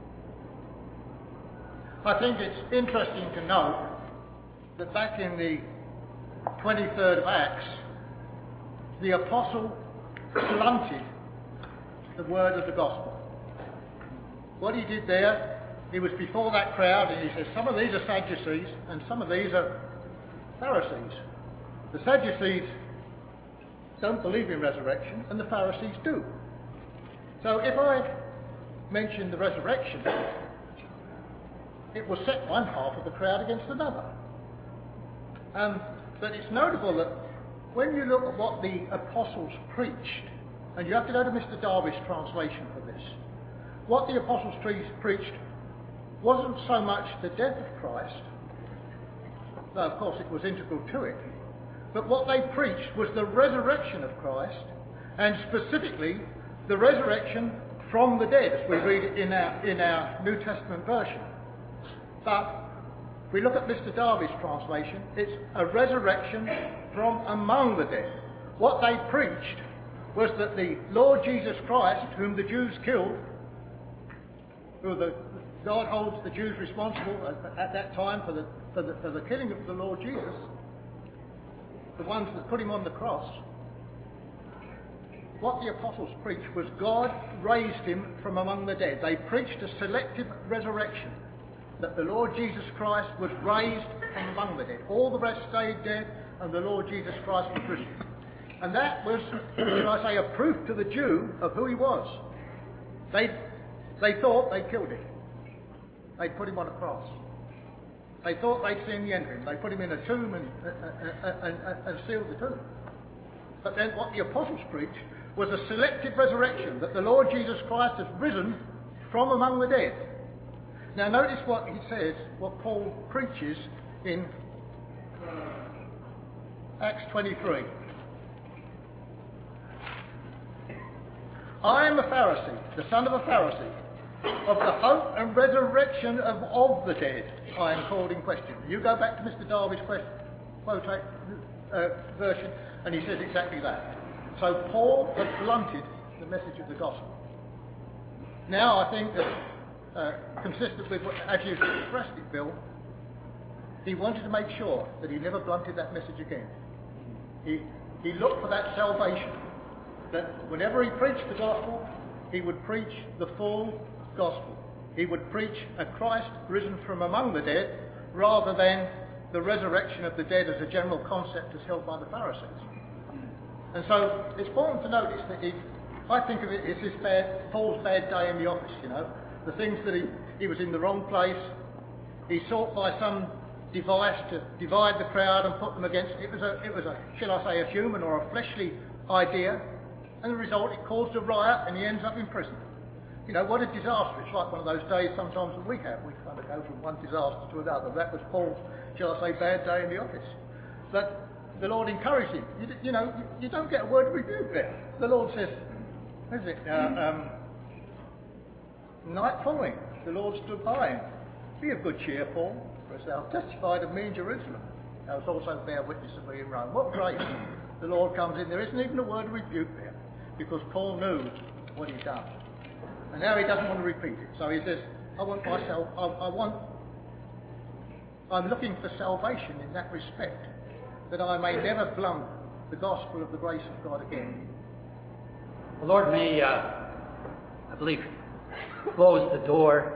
I think it's interesting to note that back in the twenty-third of Acts, the apostle blunted the word of the gospel. What he did there, he was before that crowd and he says, some of these are Sadducees and some of these are Pharisees. The Sadducees don't believe in resurrection and the Pharisees do. So if I mention the resurrection, it will set one half of the crowd against another. Um, but it's notable that when you look at what the apostles preached, and you have to go to Mister Darby's translation for this, what the apostles pre- preached wasn't so much the death of Christ, though of course it was integral to it, but what they preached was the resurrection of Christ, and specifically the resurrection from the dead, as we read it in our, in our New Testament version. But if we look at Mister Darby's translation, it's a resurrection from among the dead. What they preached was that the Lord Jesus Christ, whom the Jews killed, who the, God holds the Jews responsible at, at that time for the, for, the, for the killing of the Lord Jesus, the ones that put him on the cross, what the apostles preached was God raised him from among the dead. They preached a selective resurrection, that the Lord Jesus Christ was raised from among the dead. All the rest stayed dead, and the Lord Jesus Christ was risen. And that was, should I say, a proof to the Jew of who he was. They, they thought they'd killed him. They'd put him on a cross. They thought they'd seen the end of him. They put him in a tomb and, and, and, and, and sealed the tomb. But then what the apostles preached was a selective resurrection, that the Lord Jesus Christ has risen from among the dead. Now notice what he says, what Paul preaches in Acts twenty-three. I am a Pharisee, the son of a Pharisee. Of the hope and resurrection of, of the dead, I am called in question. You go back to Mister Darby's question, quote, uh, version, and he says exactly that. So Paul has blunted the message of the gospel. Now I think that, uh, consistent with what, as you've expressed it, Bill, he wanted to make sure that he never blunted that message again. He, he looked for that salvation, that whenever he preached the gospel, he would preach the full gospel. He would preach a Christ risen from among the dead, rather than the resurrection of the dead as a general concept as held by the Pharisees. And so it's important to notice that he, I think of it as his bad, Paul's bad day in the office, you know. The things that he, he was in the wrong place. He sought by some device to divide the crowd and put them against. It was a, it was a, shall I say, a human or a fleshly idea. And the result, it caused a riot, and he ends up in prison. You know, what a disaster. It's like one of those days sometimes that we have. We kind of go from one disaster to another. That was Paul's, shall I say, bad day in the office. But the Lord encouraged him. You, you know, you don't get a word of rebuke there. The Lord says, what is it? Uh, um, night following, the Lord stood by him. Be of good cheer, Paul, for as thou hast testified of me in Jerusalem, thou hast also bear witness of me in Rome. What grace the Lord comes in. There isn't even a word of rebuke there, because Paul knew what he'd done. And now he doesn't want to repeat it. So he says, I want myself, I, I want, I'm looking for salvation in that respect, that I may never blunt the gospel of the grace of God again. The Lord may, uh, I believe, close the door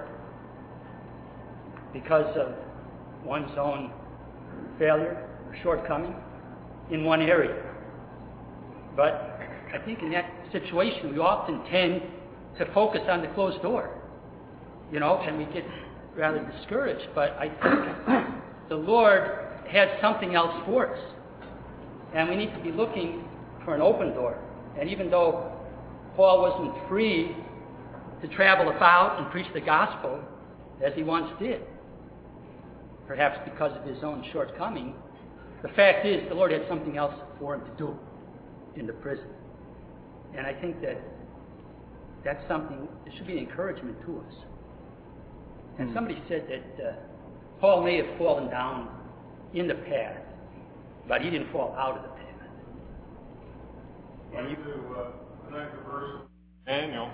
because of one's own failure or shortcoming in one area. But I think in that situation, we often tend to focus on the closed door, you know, and we get rather discouraged. But I think the Lord has something else for us, and we need to be looking for an open door. And even though Paul wasn't free to travel about and preach the gospel as he once did, perhaps because of his own shortcoming, the fact is the Lord had something else for him to do in the prison. And I think that that's something that should be an encouragement to us. And somebody said that uh, Paul may have fallen down in the path, but he didn't fall out of the path. And you to uh, connect the verse of Daniel.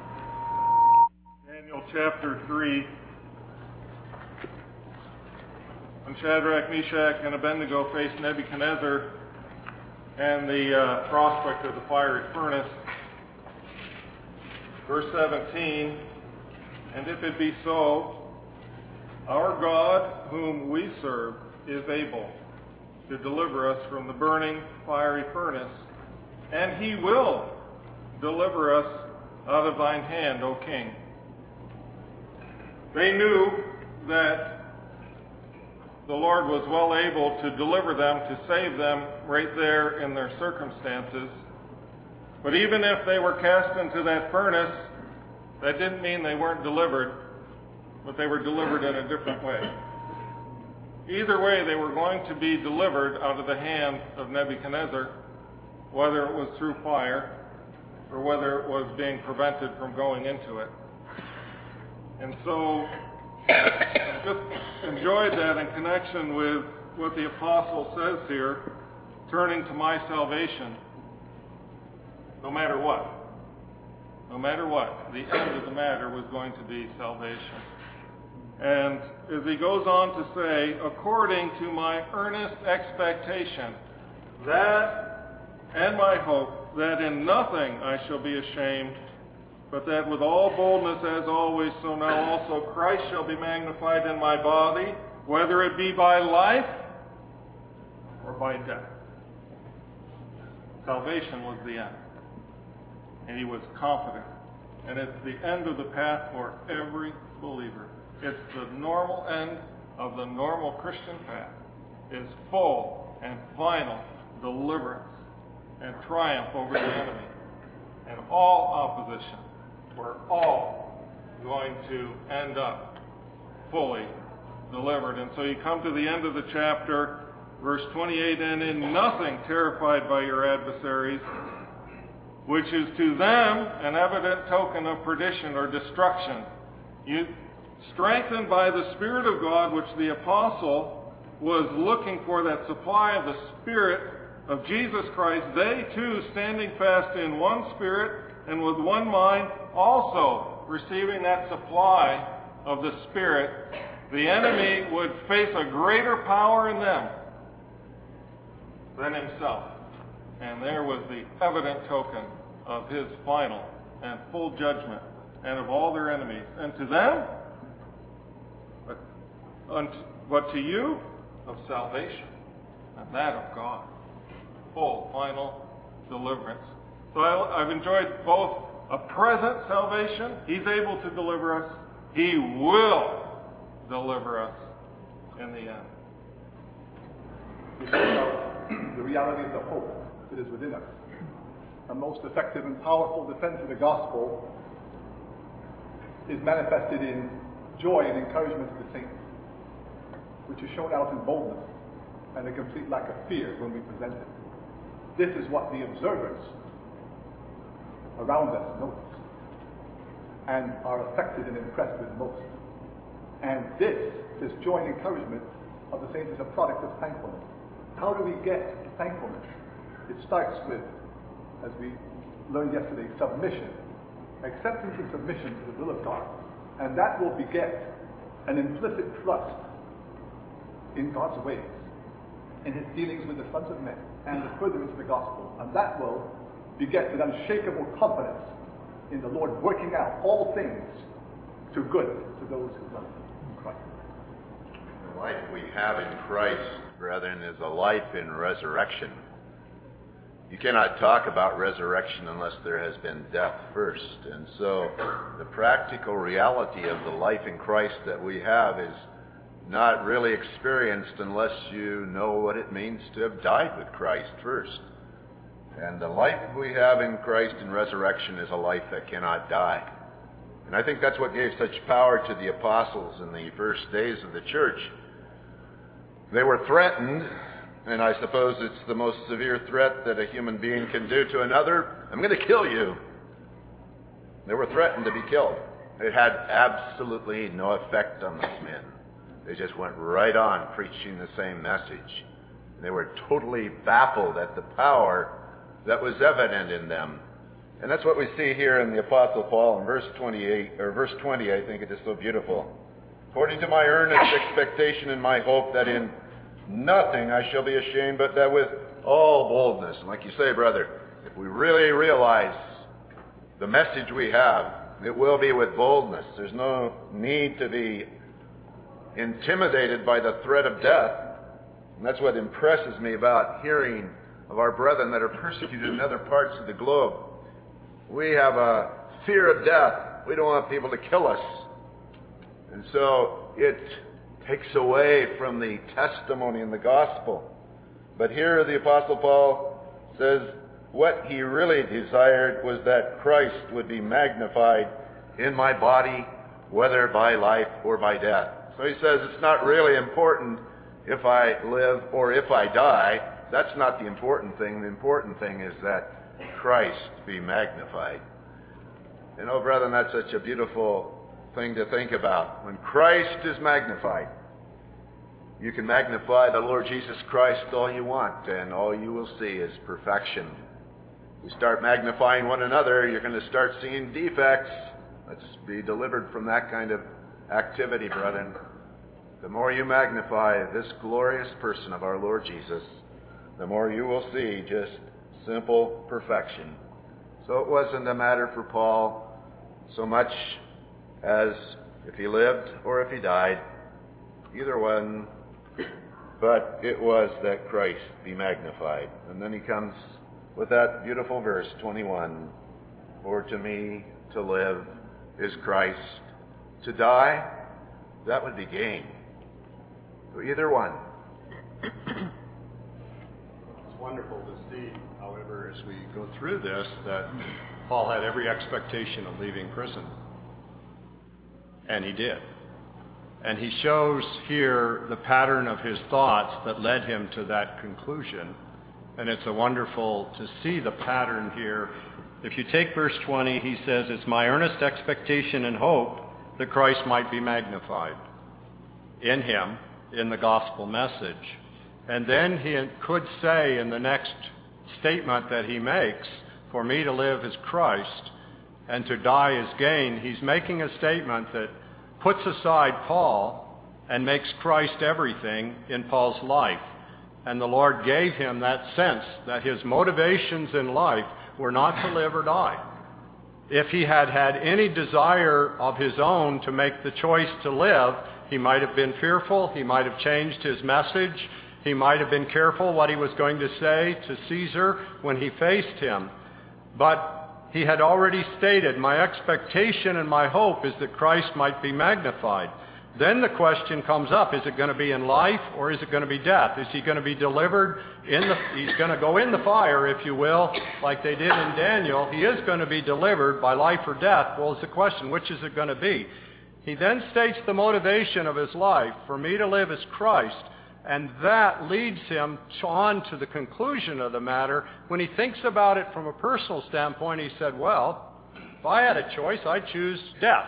Daniel chapter three. When Shadrach, Meshach, and Abednego faced Nebuchadnezzar and the uh, prospect of the fiery furnace, verse seventeen, and if it be so, our God whom we serve is able to deliver us from the burning fiery furnace, and he will deliver us out of thine hand, O king. They knew that the Lord was well able to deliver them, to save them right there in their circumstances. But even if they were cast into that furnace, that didn't mean they weren't delivered, but they were delivered in a different way. Either way, they were going to be delivered out of the hand of Nebuchadnezzar, whether it was through fire or whether it was being prevented from going into it. And so Just enjoyed that in connection with what the apostle says here, turning to my salvation, no matter what. No matter what, the end of the matter was going to be salvation. And as he goes on to say, according to my earnest expectation, that and my hope, that in nothing I shall be ashamed, but that with all boldness as always, so now also Christ shall be magnified in my body, whether it be by life or by death. Salvation was the end. And he was confident. And it's the end of the path for every believer. It's the normal end of the normal Christian path, is full and final deliverance and triumph over the enemy and all opposition. We're all going to end up fully delivered. And so you come to the end of the chapter, verse twenty-eight, and in nothing terrified by your adversaries, which is to them an evident token of perdition or destruction. You, strengthened by the Spirit of God, which the apostle was looking for, that supply of the Spirit of Jesus Christ, they too, standing fast in one Spirit and with one mind, also receiving that supply of the Spirit, the enemy would face a greater power in them than himself. And there was the evident token of his final and full judgment, and of all their enemies. And to them, but, unto, but to you, of salvation, and that of God. Full, final deliverance. So I, I've enjoyed both a present salvation. He's able to deliver us. He will deliver us in the end. We talk about the reality of the hope that is within us. A most effective and powerful defense of the gospel is manifested in joy and encouragement to the saints, which is shown out in boldness and a complete lack of fear when we present it. This is what the observers around us notice and are affected and impressed with most. And this, this joy and encouragement of the saints, is a product of thankfulness. How do we get thankfulness? It starts with, as we learned yesterday, submission. Acceptance and submission to the will of God. And that will beget an implicit trust in God's ways, in his dealings with the sons of men, and the furtherance of the gospel. And that will beget an unshakable confidence in the Lord working out all things to good to those who love Christ. The life we have in Christ, brethren, is a life in resurrection. You cannot talk about resurrection unless there has been death first. And so the practical reality of the life in Christ that we have is not really experienced unless you know what it means to have died with Christ first. And the life we have in Christ in resurrection is a life that cannot die. And I think that's what gave such power to the apostles in the first days of the church. They were threatened, and I suppose it's the most severe threat that a human being can do to another. I'm going to kill you. They were threatened to be killed. It had absolutely no effect on those men. They just went right on preaching the same message. They were totally baffled at the power that was evident in them. And that's what we see here in the Apostle Paul in verse twenty-eight, or verse twenty, I think it is so beautiful. According to my earnest expectation and my hope that in nothing I shall be ashamed, but that with all boldness. And like you say, brother, if we really realize the message we have, it will be with boldness. There's no need to be intimidated by the threat of death. And that's what impresses me about hearing of our brethren that are persecuted in other parts of the globe. We have a fear of death. We don't want people to kill us. And so it takes away from the testimony in the gospel. But here the Apostle Paul says what he really desired was that Christ would be magnified in my body, whether by life or by death. So he says it's not really important if I live or if I die. That's not the important thing. The important thing is that Christ be magnified. You know, brethren, that's such a beautiful thing to think about. When Christ is magnified, you can magnify the Lord Jesus Christ all you want, and all you will see is perfection. If you start magnifying one another, you're going to start seeing defects. Let's be delivered from that kind of activity, brethren. The more you magnify this glorious person of our Lord Jesus, the more you will see just simple perfection. So it wasn't a matter for Paul so much as if he lived or if he died, either one, but it was that Christ be magnified. And then he comes with that beautiful verse, twenty-one, for to me to live is Christ, to die, that would be gain. So either one. It's wonderful to see, however, as we go through this, that Paul had every expectation of leaving prison. And he did. And he shows here the pattern of his thoughts that led him to that conclusion. And it's a wonderful to see the pattern here. If you take verse twenty, he says, it's my earnest expectation and hope that Christ might be magnified in him, in the gospel message. And then he could say in the next statement that he makes, for me to live is Christ, and to die is gain. He's making a statement that puts aside Paul and makes Christ everything in Paul's life. And the Lord gave him that sense that his motivations in life were not to live or die. If he had had any desire of his own to make the choice to live, he might have been fearful, he might have changed his message, he might have been careful what he was going to say to Caesar when he faced him. But he had already stated, my expectation and my hope is that Christ might be magnified. Then the question comes up, is it going to be in life or is it going to be death? Is he going to be delivered in the, he's going to go in the fire, if you will, like they did in Daniel. He is going to be delivered by life or death. Well, it's the question, which is it going to be? He then states the motivation of his life, for me to live is Christ. And that leads him on to the conclusion of the matter. When he thinks about it from a personal standpoint, he said, well, if I had a choice, I'd choose death.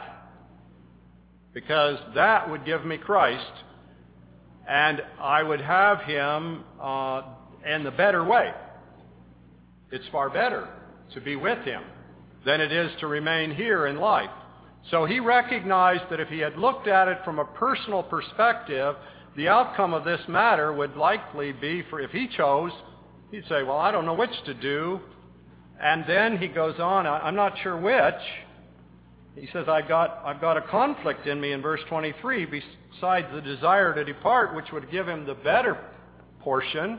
Because that would give me Christ, and I would have him uh, in the better way. It's far better to be with him than it is to remain here in life. So he recognized that if he had looked at it from a personal perspective, the outcome of this matter would likely be, for if he chose, he'd say, well, I don't know which to do. And then he goes on, I'm not sure which. He says, I've got, I've got a conflict in me in verse twenty-three, besides the desire to depart, which would give him the better portion,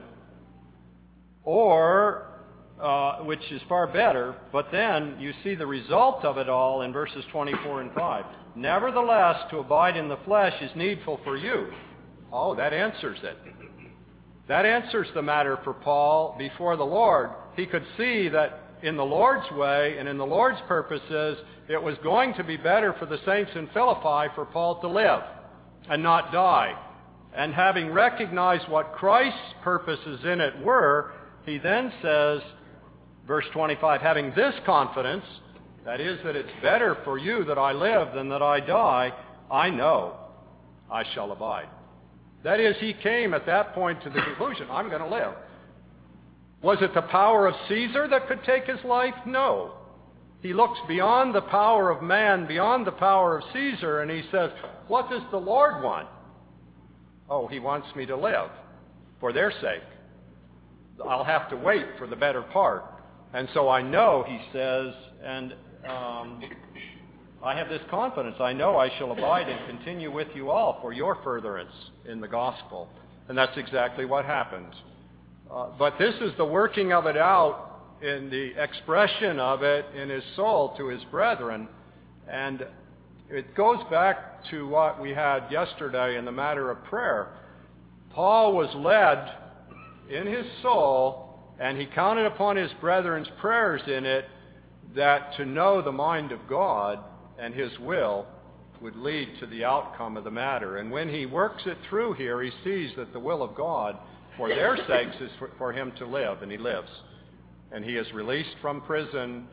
or, uh, which is far better. But then you see the result of it all in verses twenty-four and five. Nevertheless, to abide in the flesh is needful for you. Oh, that answers it. That answers the matter for Paul before the Lord. He could see that in the Lord's way and in the Lord's purposes, it was going to be better for the saints in Philippi for Paul to live and not die. And having recognized what Christ's purposes in it were, he then says, verse twenty-five, having this confidence, that is, that it's better for you that I live than that I die, I know I shall abide. That is, he came at that point to the conclusion, I'm going to live. Was it the power of Caesar that could take his life? No. He looks beyond the power of man, beyond the power of Caesar, and he says, what does the Lord want? Oh, he wants me to live for their sake. I'll have to wait for the better part. And so I know, he says, and um, I have this confidence. I know I shall abide and continue with you all for your furtherance in the gospel. And that's exactly what happened. Uh, but this is the working of it out in the expression of it in his soul to his brethren. And it goes back to what we had yesterday in the matter of prayer. Paul was led in his soul, and he counted upon his brethren's prayers in it, that to know the mind of God and his will would lead to the outcome of the matter. And when he works it through here, he sees that the will of God for their sakes is for, for him to live, and he lives. And he is released from prison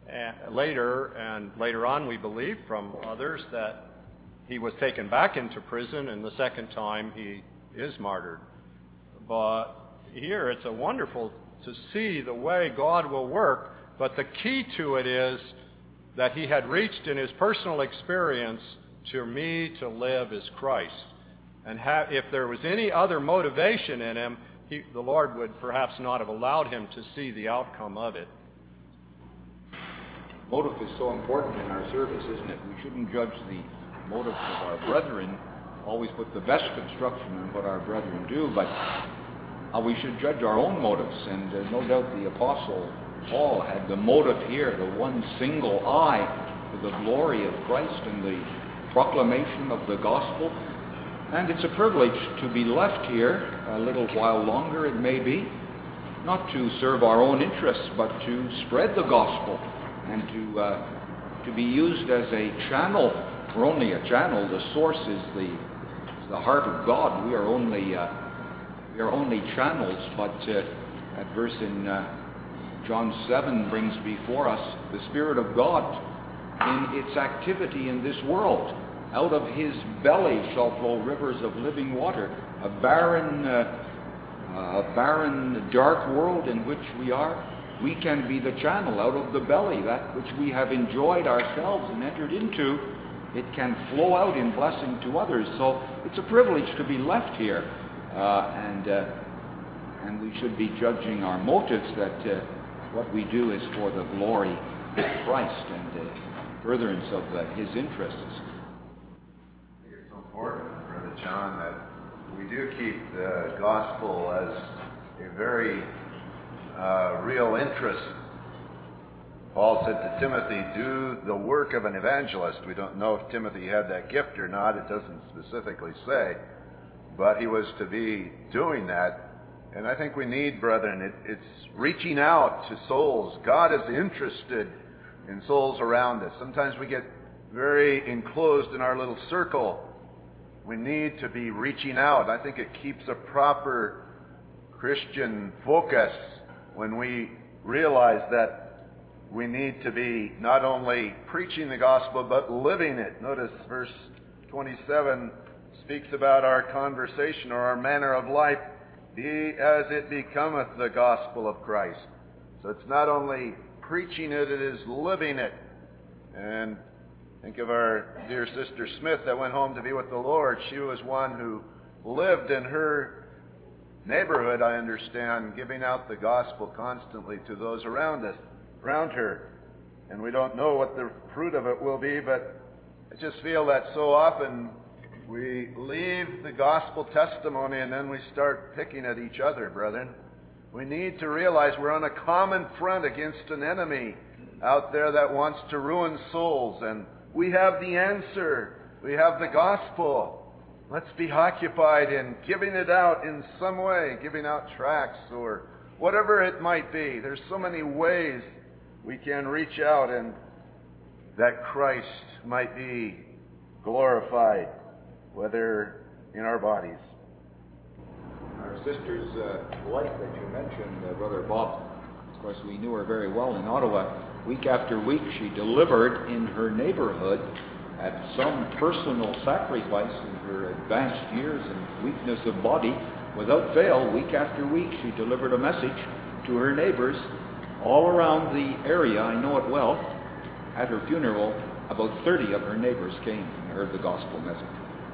And later, and later on we believe from others that he was taken back into prison, and the second time he is martyred. But here it's a wonderful to see the way God will work, but the key to it is that he had reached in his personal experience, to me to live is Christ. And ha- if there was any other motivation in him, he, the Lord would perhaps not have allowed him to see the outcome of it. Motive is so important in our service, isn't it? We shouldn't judge the motives of our brethren, always put the best construction on what our brethren do, but uh, we should judge our own motives. And uh, no doubt the Apostle Paul had the motive here, the one single eye for the glory of Christ and the proclamation of the gospel. And it's a privilege to be left here a little while longer, it may be, not to serve our own interests, but to spread the gospel and to uh, to be used as a channel. We're only a channel. The source is the is the heart of God. We are only uh, we are only channels. But uh, that verse in uh, John seven brings before us the Spirit of God in its activity in this world. Out of his belly shall flow rivers of living water. A barren, uh, uh, a barren, dark world in which we are, we can be the channel. Out of the belly, that which we have enjoyed ourselves and entered into, it can flow out in blessing to others. So it's a privilege to be left here, uh, and uh, and we should be judging our motives that uh, what we do is for the glory of Christ and uh, furtherance of uh, his interests. It's so important, Brother John, that we do keep the gospel as a very uh, real interest. Paul said to Timothy, do the work of an evangelist. We don't know if Timothy had that gift or not. It doesn't specifically say. But he was to be doing that. And I think we need, brethren, it, it's reaching out to souls. God is interested in souls around us. Sometimes we get very enclosed in our little circle. We need to be reaching out. I think it keeps a proper Christian focus when we realize that we need to be not only preaching the gospel, but living it. Notice verse twenty-seven speaks about our conversation or our manner of life, be as it becometh the gospel of Christ. So it's not only preaching it, it is living it. And think of our dear sister Smith that went home to be with the Lord. She was one who lived in her neighborhood, I understand, giving out the gospel constantly to those around us, around her. And we don't know what the fruit of it will be, but I just feel that so often we leave the gospel testimony and then we start picking at each other, brethren. We need to realize we're on a common front against an enemy out there that wants to ruin souls, and we have the answer. We have the gospel. Let's be occupied in giving it out in some way, giving out tracts or whatever it might be. There's so many ways we can reach out and that Christ might be glorified, whether in our bodies. Our sister's uh, wife that you mentioned, uh, Brother Bob, of course we knew her very well in Ottawa. Week after week she delivered in her neighborhood at some personal sacrifice in her advanced years and weakness of body. Without fail, week after week she delivered a message to her neighbors all around the area. I know it well. At her funeral, about thirty of her neighbors came and heard the gospel message.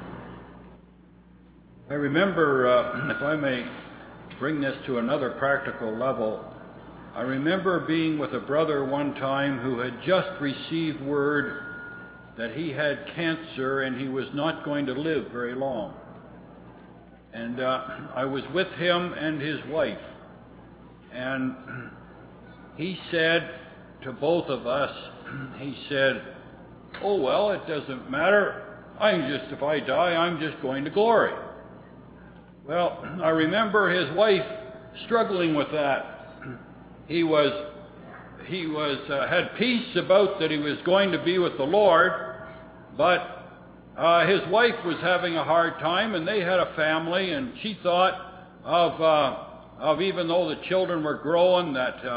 I remember, uh, if I may bring this to another practical level, I remember being with a brother one time who had just received word that he had cancer and he was not going to live very long. And uh, I was with him and his wife. And he said to both of us, he said, oh, well, it doesn't matter. I'm just, if I die, I'm just going to glory. Well, I remember his wife struggling with that. He was, he was, uh, had peace about that he was going to be with the Lord, but uh, his wife was having a hard time, and they had a family, and she thought of, uh, of even though the children were growing, that uh,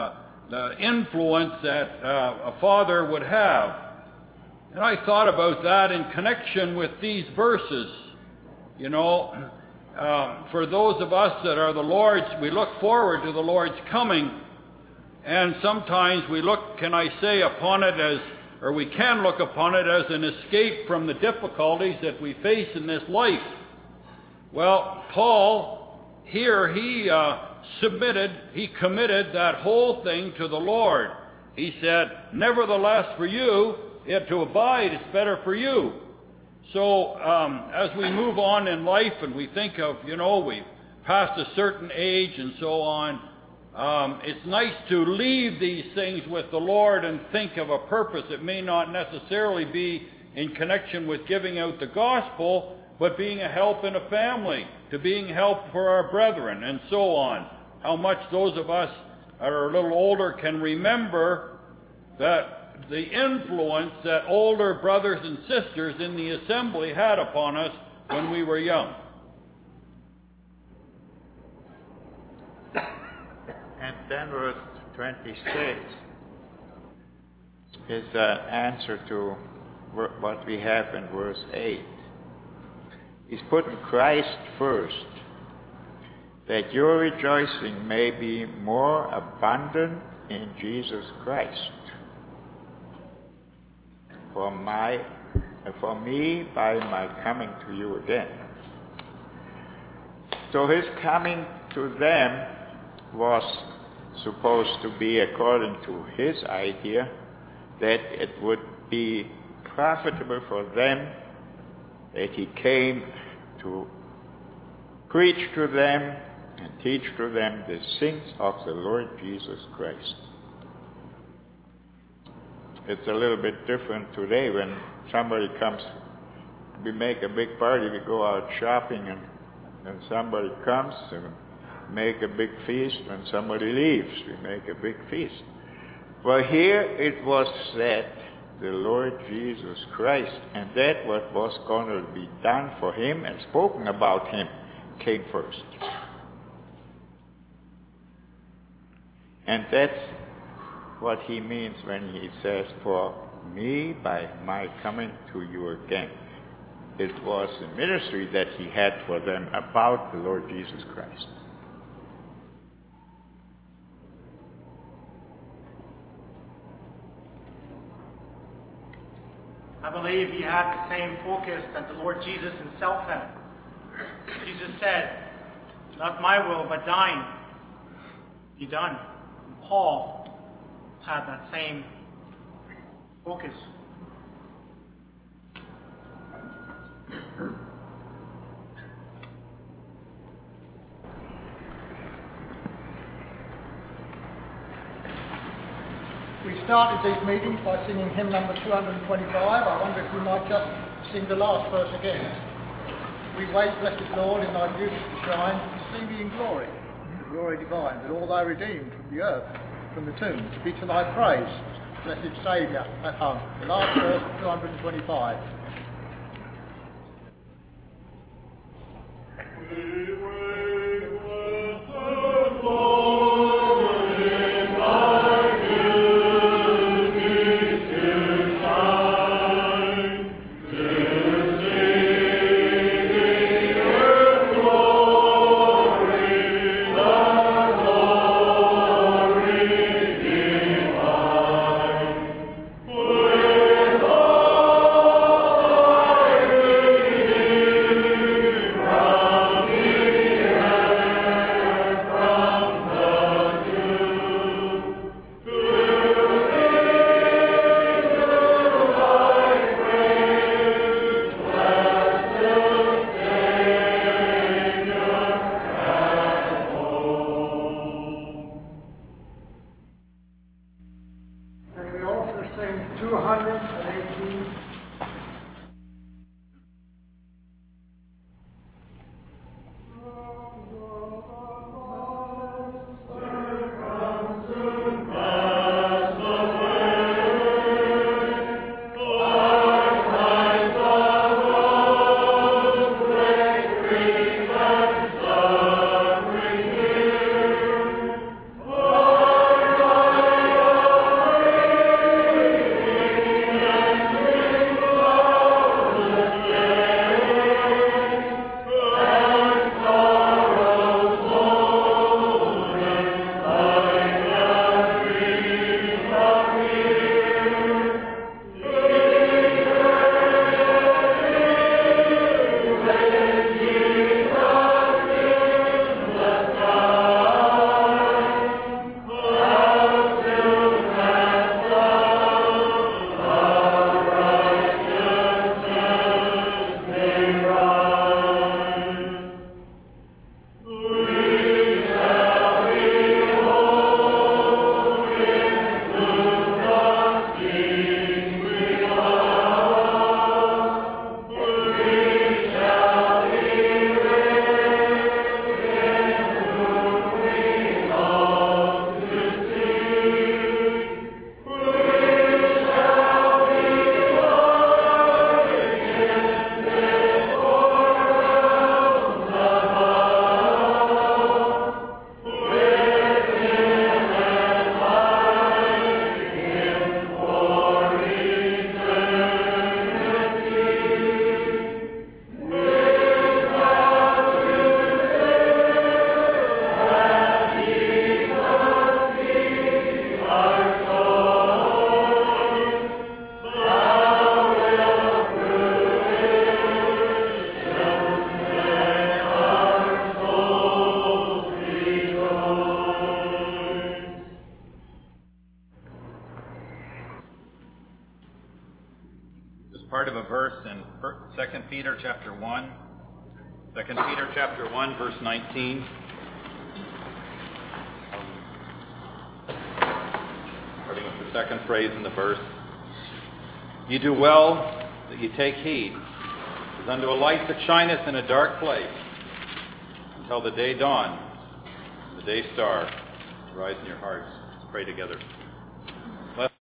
the influence that uh, a father would have. And I thought about that in connection with these verses. You know, um, for those of us that are the Lord's, we look forward to the Lord's coming, and sometimes we look, can I say, upon it as, or we can look upon it as an escape from the difficulties that we face in this life. Well, Paul, here he uh, submitted, he committed that whole thing to the Lord. He said, nevertheless for you, yet to abide is better for you. So um, as we move on in life and we think of, you know, we've passed a certain age and so on, um, it's nice to leave these things with the Lord and think of a purpose. It may not necessarily be in connection with giving out the gospel, but being a help in a family, to being help for our brethren and so on. How much those of us that are a little older can remember that the influence that older brothers and sisters in the assembly had upon us when we were young. And then verse twenty-six is an answer to what we have in verse eight. He's putting Christ first, that your rejoicing may be more abundant in Jesus Christ. For my, for me, by my coming to you again. So his coming to them was supposed to be, according to his idea, that it would be profitable for them, that he came to preach to them and teach to them the things of the Lord Jesus Christ. It's a little bit different today when somebody comes, we make a big party, we go out shopping, and, and somebody comes and make a big feast. When somebody leaves, we make a big feast. Well, here it was that the Lord Jesus Christ, and that what was going to be done for him and spoken about him, came first. And that's what he means when he says, for me, by my coming to you again. It was the ministry that he had for them about the Lord Jesus Christ. I believe he had the same focus that the Lord Jesus himself had. Jesus said, not my will, but thine be done. And Paul had that same focus. We started these meetings by singing hymn number two hundred twenty-five. I wonder if we might just sing the last verse again. We wait, blessed Lord, in thy beauty to shine, and see thee in glory, the glory divine, with all thy redeemed from the earth, from the tomb, to be to thy praise, blessed Saviour at home. The last verse of two hundred twenty-five. part of a verse in Second Peter chapter one. Second Peter chapter one, verse nineteen. Starting with the second phrase in the verse. You do well that you take heed, as unto a light that shineth in a dark place, until the day dawn, the day star rise in your hearts. Let's pray together.